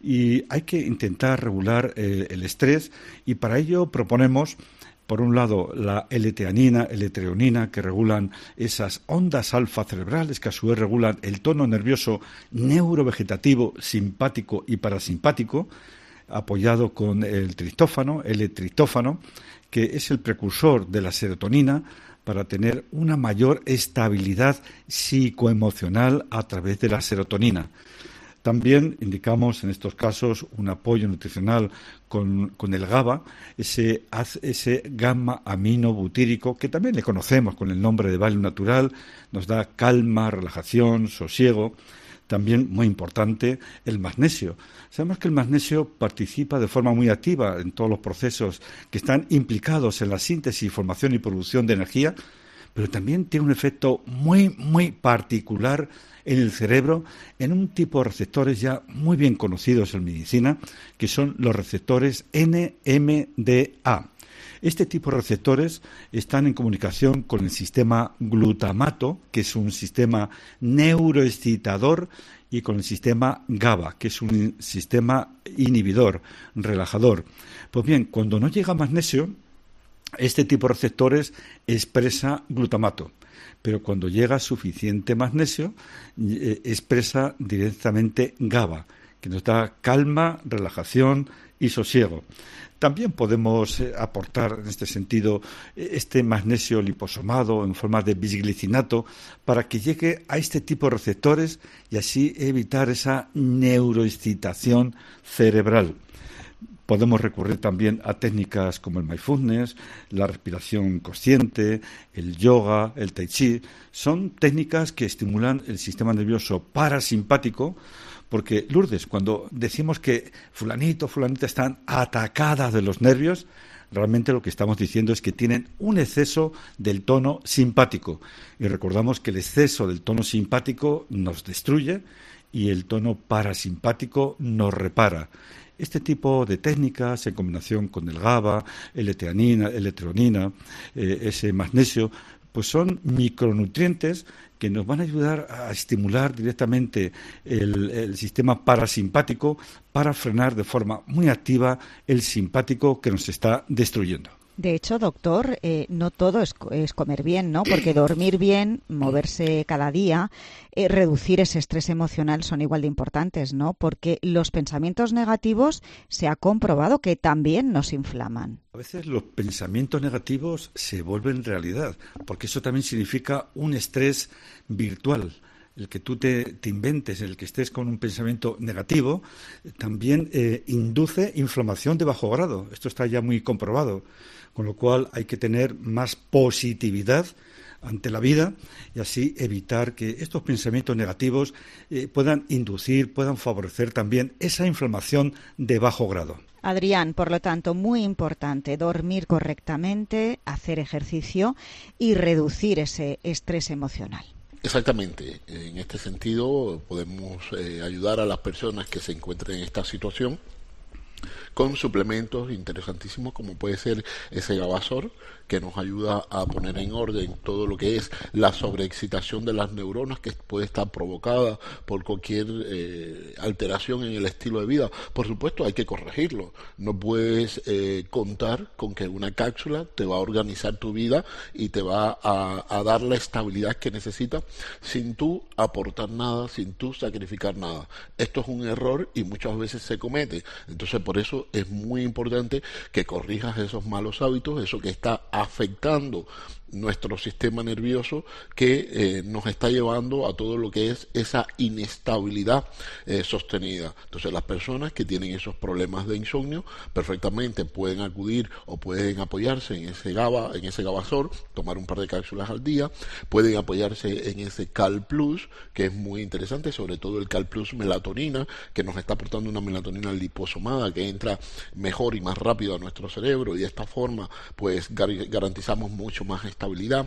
y hay que intentar regular eh, el estrés, y para ello proponemos, por un lado, la L-teanina, L-treonina, que regulan esas ondas alfa cerebrales que a su vez regulan el tono nervioso neurovegetativo, simpático y parasimpático, apoyado con el triptófano, L-triptófano, que es el precursor de la serotonina, para tener una mayor estabilidad psicoemocional a través de la serotonina. También indicamos en estos casos un apoyo nutricional con, con el GABA, ese, ese gamma aminobutírico, que también le conocemos con el nombre de Valium natural, nos da calma, relajación, sosiego. También, muy importante, el magnesio. Sabemos que el magnesio participa de forma muy activa en todos los procesos que están implicados en la síntesis, formación y producción de energía, pero también tiene un efecto muy, muy particular en el cerebro, en un tipo de receptores ya muy bien conocidos en medicina, que son los receptores N M D A. Este tipo de receptores están en comunicación con el sistema glutamato, que es un sistema neuroexcitador, y con el sistema GABA, que es un sistema inhibidor, relajador. Pues bien, cuando no llega magnesio, este tipo de receptores expresa glutamato, pero cuando llega suficiente magnesio, eh, expresa directamente GABA, que nos da calma, relajación y sosiego. También podemos eh, aportar en este sentido este magnesio liposomado en forma de bisglicinato para que llegue a este tipo de receptores y así evitar esa neuroexcitación cerebral. Podemos recurrir también a técnicas como el mindfulness, la respiración consciente, el yoga, el tai chi. Son técnicas que estimulan el sistema nervioso parasimpático, porque, Lourdes, cuando decimos que fulanito, fulanita están atacadas de los nervios, realmente lo que estamos diciendo es que tienen un exceso del tono simpático. Y recordamos que el exceso del tono simpático nos destruye y el tono parasimpático nos repara. Este tipo de técnicas, en combinación con el GABA, L-teanina, L-treonina, eh, ese magnesio, pues son micronutrientes que nos van a ayudar a estimular directamente el, el sistema parasimpático para frenar de forma muy activa el simpático que nos está destruyendo. De hecho, doctor, eh, no todo es, es comer bien, ¿no? Porque dormir bien, moverse cada día, eh, reducir ese estrés emocional son igual de importantes, ¿no? Porque los pensamientos negativos se ha comprobado que también nos inflaman. A veces los pensamientos negativos se vuelven realidad, porque eso también significa un estrés virtual. El que tú te, te inventes, el que estés con un pensamiento negativo, también eh, induce inflamación de bajo grado. Esto está ya muy comprobado, con lo cual hay que tener más positividad ante la vida y así evitar que estos pensamientos negativos eh, puedan inducir, puedan favorecer también esa inflamación de bajo grado. Adrián, por lo tanto, muy importante dormir correctamente, hacer ejercicio y reducir ese estrés emocional. Exactamente. En este sentido, podemos eh, ayudar a las personas que se encuentren en esta situación con suplementos interesantísimos como puede ser ese Gabasor, que nos ayuda a poner en orden todo lo que es la sobreexcitación de las neuronas que puede estar provocada por cualquier eh, alteración en el estilo de vida. Por supuesto, hay que corregirlo. No puedes eh, contar con que una cápsula te va a organizar tu vida y te va a, a dar la estabilidad que necesitas sin tú aportar nada, sin tú sacrificar nada. Esto es un error y muchas veces se comete. Entonces, por eso es muy importante que corrijas esos malos hábitos, eso que está afectando nuestro sistema nervioso, que eh, nos está llevando a todo lo que es esa inestabilidad eh, sostenida. Entonces, las personas que tienen esos problemas de insomnio perfectamente pueden acudir o pueden apoyarse en ese GABA, en ese Gabasor, tomar un par de cápsulas al día, pueden apoyarse en ese Cal Plus, que es muy interesante, sobre todo el Cal Plus melatonina, que nos está aportando una melatonina liposomada que entra mejor y más rápido a nuestro cerebro, y de esta forma pues gar- garantizamos mucho más estabilidad estabilidad.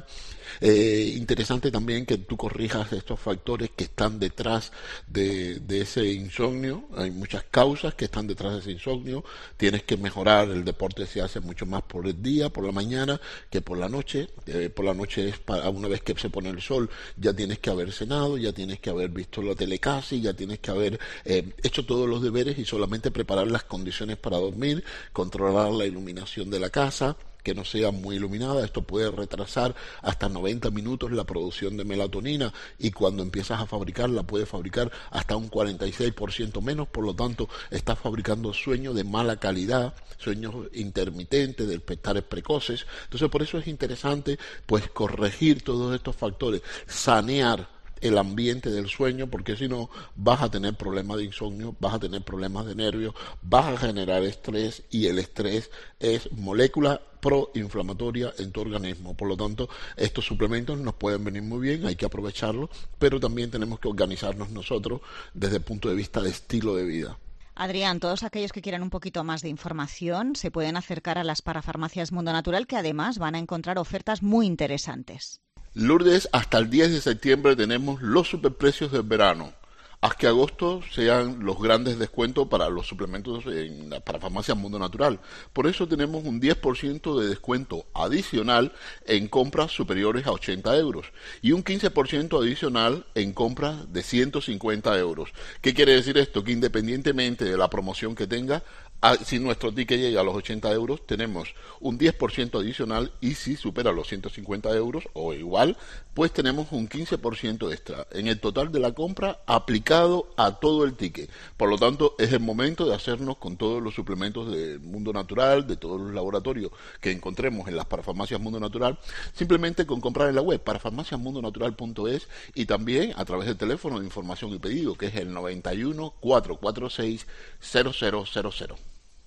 Eh, interesante también que tú corrijas estos factores que están detrás de, de ese insomnio. Hay muchas causas que están detrás de ese insomnio. Tienes que mejorar, el deporte se hace mucho más por el día, por la mañana, que por la noche. Eh, por la noche es para una vez que se pone el sol, ya tienes que haber cenado, ya tienes que haber visto la tele casi, ya tienes que haber eh, hecho todos los deberes y solamente preparar las condiciones para dormir, controlar la iluminación de la casa, que no sea muy iluminada. Esto puede retrasar hasta noventa minutos la producción de melatonina y cuando empiezas a fabricarla puede fabricar hasta un cuarenta y seis por ciento menos, por lo tanto estás fabricando sueño de mala calidad, sueños intermitentes, despertares precoces. Entonces por eso es interesante pues corregir todos estos factores, sanear el ambiente del sueño, porque si no vas a tener problemas de insomnio, vas a tener problemas de nervios, vas a generar estrés y el estrés es molécula proinflamatoria en tu organismo. Por lo tanto, estos suplementos nos pueden venir muy bien, hay que aprovecharlos, pero también tenemos que organizarnos nosotros desde el punto de vista de estilo de vida. Adrián, todos aquellos que quieran un poquito más de información se pueden acercar a las parafarmacias Mundo Natural, que además van a encontrar ofertas muy interesantes. Lourdes, hasta el diez de septiembre tenemos los superprecios del verano. Haz que agosto sean los grandes descuentos para los suplementos en la parafarmacia Mundo Natural. Por eso tenemos un diez por ciento de descuento adicional en compras superiores a ochenta euros y un quince por ciento adicional en compras de ciento cincuenta euros. ¿Qué quiere decir esto? Que independientemente de la promoción que tenga, si nuestro ticket llega a los ochenta euros, tenemos un diez por ciento adicional y si supera los ciento cincuenta euros o igual, pues tenemos un quince por ciento extra en el total de la compra aplicado a todo el ticket. Por lo tanto, es el momento de hacernos con todos los suplementos del Mundo Natural, de todos los laboratorios que encontremos en las parafarmacias Mundo Natural, simplemente con comprar en la web parafarmacias mundo natural punto es y también a través del teléfono de información y pedido, que es el noventa y uno, cuatrocientos cuarenta y seis, cero cero cero cero.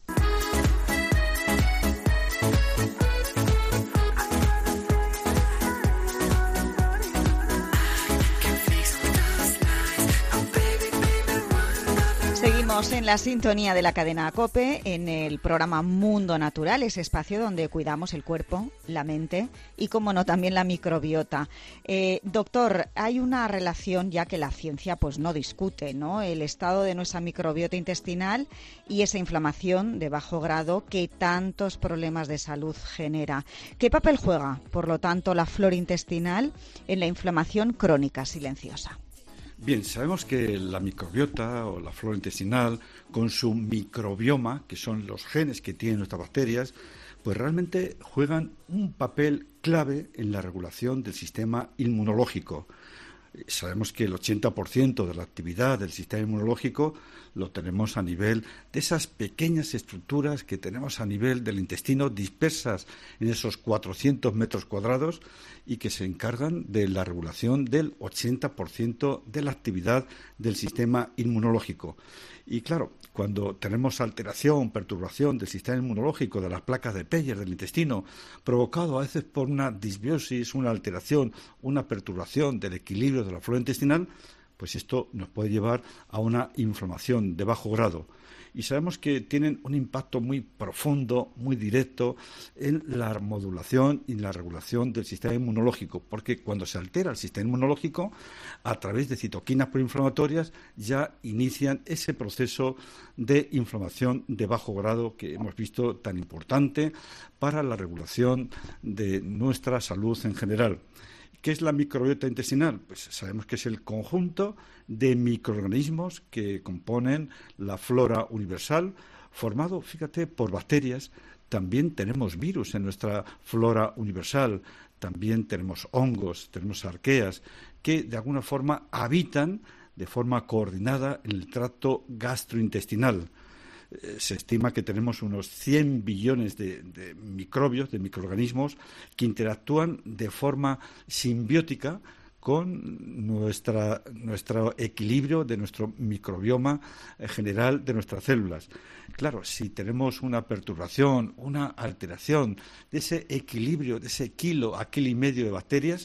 Seguimos en la sintonía de la cadena COPE en el programa Mundo Natural, ese espacio donde cuidamos el cuerpo, la mente y, como no, también la microbiota. Eh, doctor, hay una relación ya que la ciencia pues no discute, ¿no? El estado de nuestra microbiota intestinal y esa inflamación de bajo grado que tantos problemas de salud genera. ¿Qué papel juega, por lo tanto, la flora intestinal en la inflamación crónica silenciosa? Bien, sabemos que la microbiota o la flora intestinal, con su microbioma, que son los genes que tienen nuestras bacterias, pues realmente juegan un papel clave en la regulación del sistema inmunológico. Sabemos que el ochenta por ciento de la actividad del sistema inmunológico lo tenemos a nivel de esas pequeñas estructuras que tenemos a nivel del intestino dispersas en esos cuatrocientos metros cuadrados y que se encargan de la regulación del ochenta por ciento de la actividad del sistema inmunológico. Y claro, cuando tenemos alteración, perturbación del sistema inmunológico, de las placas de Peyer del intestino, provocado a veces por una disbiosis, una alteración, una perturbación del equilibrio de la flora intestinal, pues esto nos puede llevar a una inflamación de bajo grado. Y sabemos que tienen un impacto muy profundo, muy directo en la modulación y en la regulación del sistema inmunológico, porque cuando se altera el sistema inmunológico, a través de citoquinas proinflamatorias ya inician ese proceso de inflamación de bajo grado que hemos visto tan importante para la regulación de nuestra salud en general. ¿Qué es la microbiota intestinal? Pues sabemos que es el conjunto de microorganismos que componen la flora universal, formado, fíjate, por bacterias. También tenemos virus en nuestra flora universal, también tenemos hongos, tenemos arqueas, que de alguna forma habitan de forma coordinada en el tracto gastrointestinal. Se estima que tenemos unos cien billones de, de microbios, de microorganismos, que interactúan de forma simbiótica con nuestra, nuestro equilibrio de nuestro microbioma general de nuestras células. Claro, si tenemos una perturbación, una alteración de ese equilibrio, de ese kilo a kilo y medio de bacterias,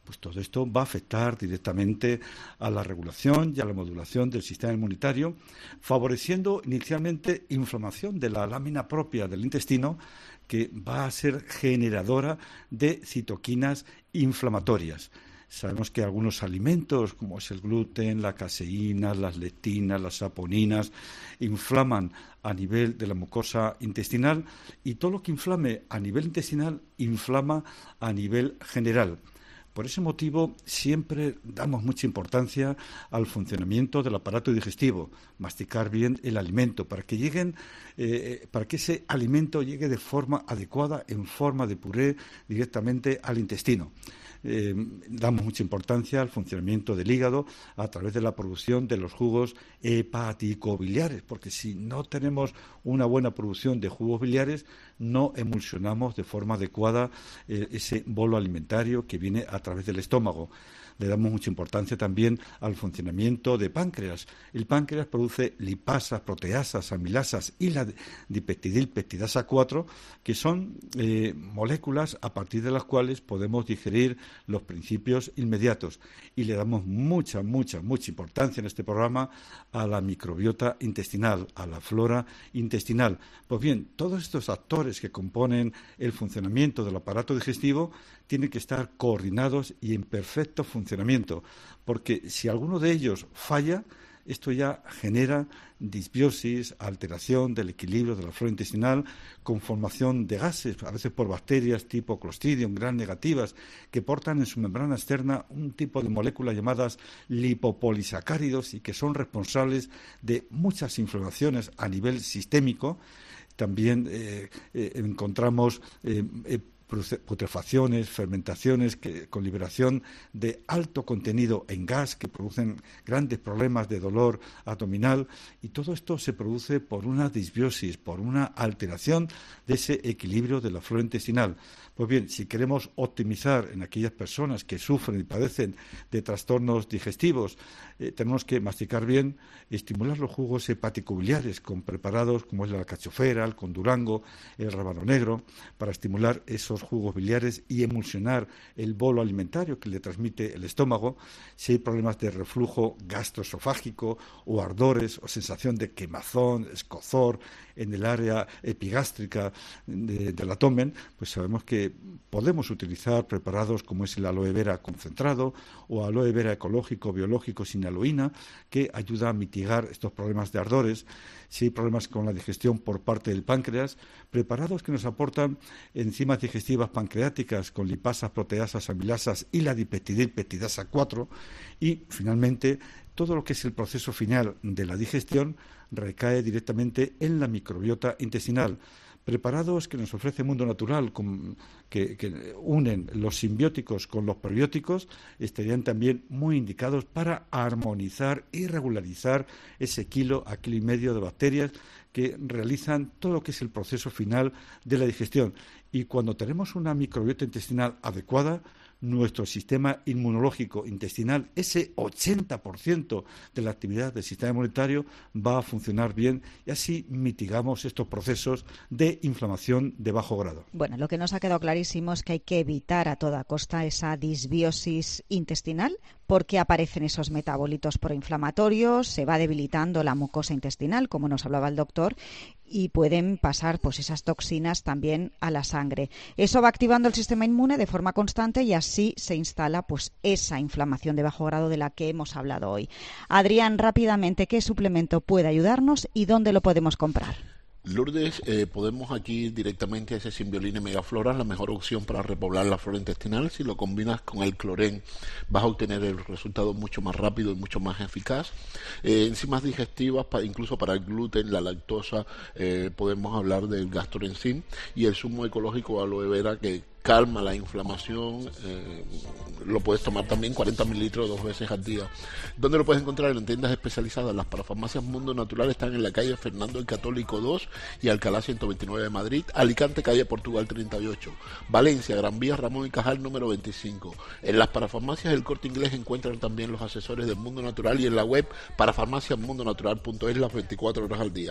pues todo esto va a afectar directamente a la regulación y a la modulación del sistema inmunitario, favoreciendo inicialmente inflamación de la lámina propia del intestino, que va a ser generadora de citoquinas inflamatorias. Sabemos que algunos alimentos, como es el gluten, la caseína, las lectinas, las saponinas, inflaman a nivel de la mucosa intestinal, y todo lo que inflame a nivel intestinal inflama a nivel general. Por ese motivo, siempre damos mucha importancia al funcionamiento del aparato digestivo, masticar bien el alimento, para que lleguen, eh, para que ese alimento llegue de forma adecuada, en forma de puré, directamente al intestino. Eh, damos mucha importancia al funcionamiento del hígado a través de la producción de los jugos hepático-biliares, porque si no tenemos una buena producción de jugos biliares, no emulsionamos de forma adecuada eh, ese bolo alimentario que viene a través del estómago. Le damos mucha importancia también al funcionamiento de páncreas. El páncreas produce lipasas, proteasas, amilasas y la dipeptidilpeptidasa cuatro, que son eh, moléculas a partir de las cuales podemos digerir los principios inmediatos. Y le damos mucha, mucha, mucha importancia en este programa a la microbiota intestinal, a la flora intestinal. Pues bien, todos estos actores que componen el funcionamiento del aparato digestivo tienen que estar coordinados y en perfecto funcionamiento, porque si alguno de ellos falla, esto ya genera disbiosis, alteración del equilibrio de la flora intestinal, con formación de gases, a veces por bacterias tipo Clostridium, gran negativas, que portan en su membrana externa un tipo de moléculas llamadas lipopolisacáridos y que son responsables de muchas inflamaciones a nivel sistémico. También eh, eh, encontramos eh, eh, putrefacciones, fermentaciones que, con liberación de alto contenido en gas, que producen grandes problemas de dolor abdominal, y todo esto se produce por una disbiosis, por una alteración de ese equilibrio de la flora intestinal. Pues bien, si queremos optimizar en aquellas personas que sufren y padecen de trastornos digestivos, eh, tenemos que masticar bien, estimular los jugos hepático-biliares con preparados como es la alcachofera, el condurango, el rábano negro, para estimular esos jugos biliares y emulsionar el bolo alimentario que le transmite el estómago. Si hay problemas de reflujo gastroesofágico o ardores o sensación de quemazón, escozor en el área epigástrica de, del abdomen, pues sabemos que podemos utilizar preparados como es el aloe vera concentrado o aloe vera ecológico biológico sin aloína, que ayuda a mitigar estos problemas de ardores. Si hay problemas con la digestión por parte del páncreas, preparados que nos aportan enzimas digestivas pancreáticas con lipasas, proteasas, amilasas y la dipeptidilpeptidasa cuatro. Y finalmente, todo lo que es el proceso final de la digestión recae directamente en la microbiota intestinal. Preparados que nos ofrece Mundo Natural, con, que, que unen los simbióticos con los probióticos, estarían también muy indicados para armonizar y regularizar ese kilo a kilo y medio de bacterias que realizan todo lo que es el proceso final de la digestión. Y cuando tenemos una microbiota intestinal adecuada, nuestro sistema inmunológico intestinal, ese ochenta por ciento de la actividad del sistema inmunitario va a funcionar bien, y así mitigamos estos procesos de inflamación de bajo grado. Bueno, lo que nos ha quedado clarísimo es que hay que evitar a toda costa esa disbiosis intestinal, porque aparecen esos metabolitos proinflamatorios, se va debilitando la mucosa intestinal, como nos hablaba el doctor, y pueden pasar pues esas toxinas también a la sangre. Eso va activando el sistema inmune de forma constante y así se instala pues esa inflamación de bajo grado de la que hemos hablado hoy. Adrián, rápidamente, ¿qué suplemento puede ayudarnos y dónde lo podemos comprar? Lourdes, eh, podemos aquí directamente a ese Simbioline Megaflora, la mejor opción para repoblar la flora intestinal. Si lo combinas con el clorén, vas a obtener el resultado mucho más rápido y mucho más eficaz. Eh, enzimas digestivas, para, incluso para el gluten, la lactosa, eh, podemos hablar del Gastroenzym y el zumo ecológico de aloe vera, que calma la inflamación. Eh, lo puedes tomar también cuarenta mililitros dos veces al día. ¿Dónde lo puedes encontrar? En tiendas especializadas. Las parafarmacias Mundo Natural están en la calle Fernando el Católico dos y Alcalá ciento veintinueve de Madrid, Alicante, calle Portugal treinta y ocho, Valencia, Gran Vía Ramón y Cajal número veinticinco. En las parafarmacias del Corte Inglés encuentran también los asesores del Mundo Natural, y en la web parafarmacias mundo natural punto es las veinticuatro horas al día.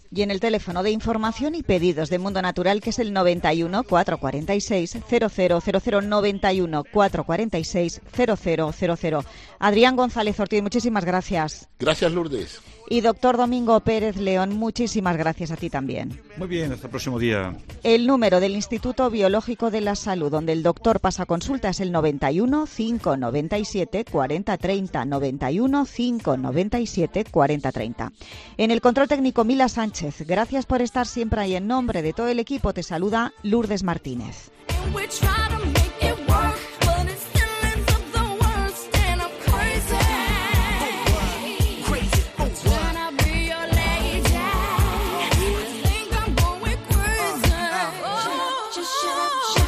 y en el teléfono de información y pedidos de Mundo Natural, que es el noventa y uno, cuatrocientos cuarenta y seis, cero cero cero cero, noventa y uno, cuatrocientos cuarenta y seis, cero cero cero cero. Adrián González Ortiz, muchísimas gracias. Gracias, Lourdes. Y doctor Domingo Pérez León, muchísimas gracias a ti también. Muy bien, hasta el próximo día. El número del Instituto Biológico de la Salud, donde el doctor pasa consulta, es el noventa y uno, cinco noventa y siete, cuarenta treinta, noventa y uno, cinco noventa y siete, cuarenta treinta. En el control técnico, Mila Sánchez. Gracias por estar siempre ahí. En nombre de todo el equipo te saluda Lourdes Martínez. Shut up.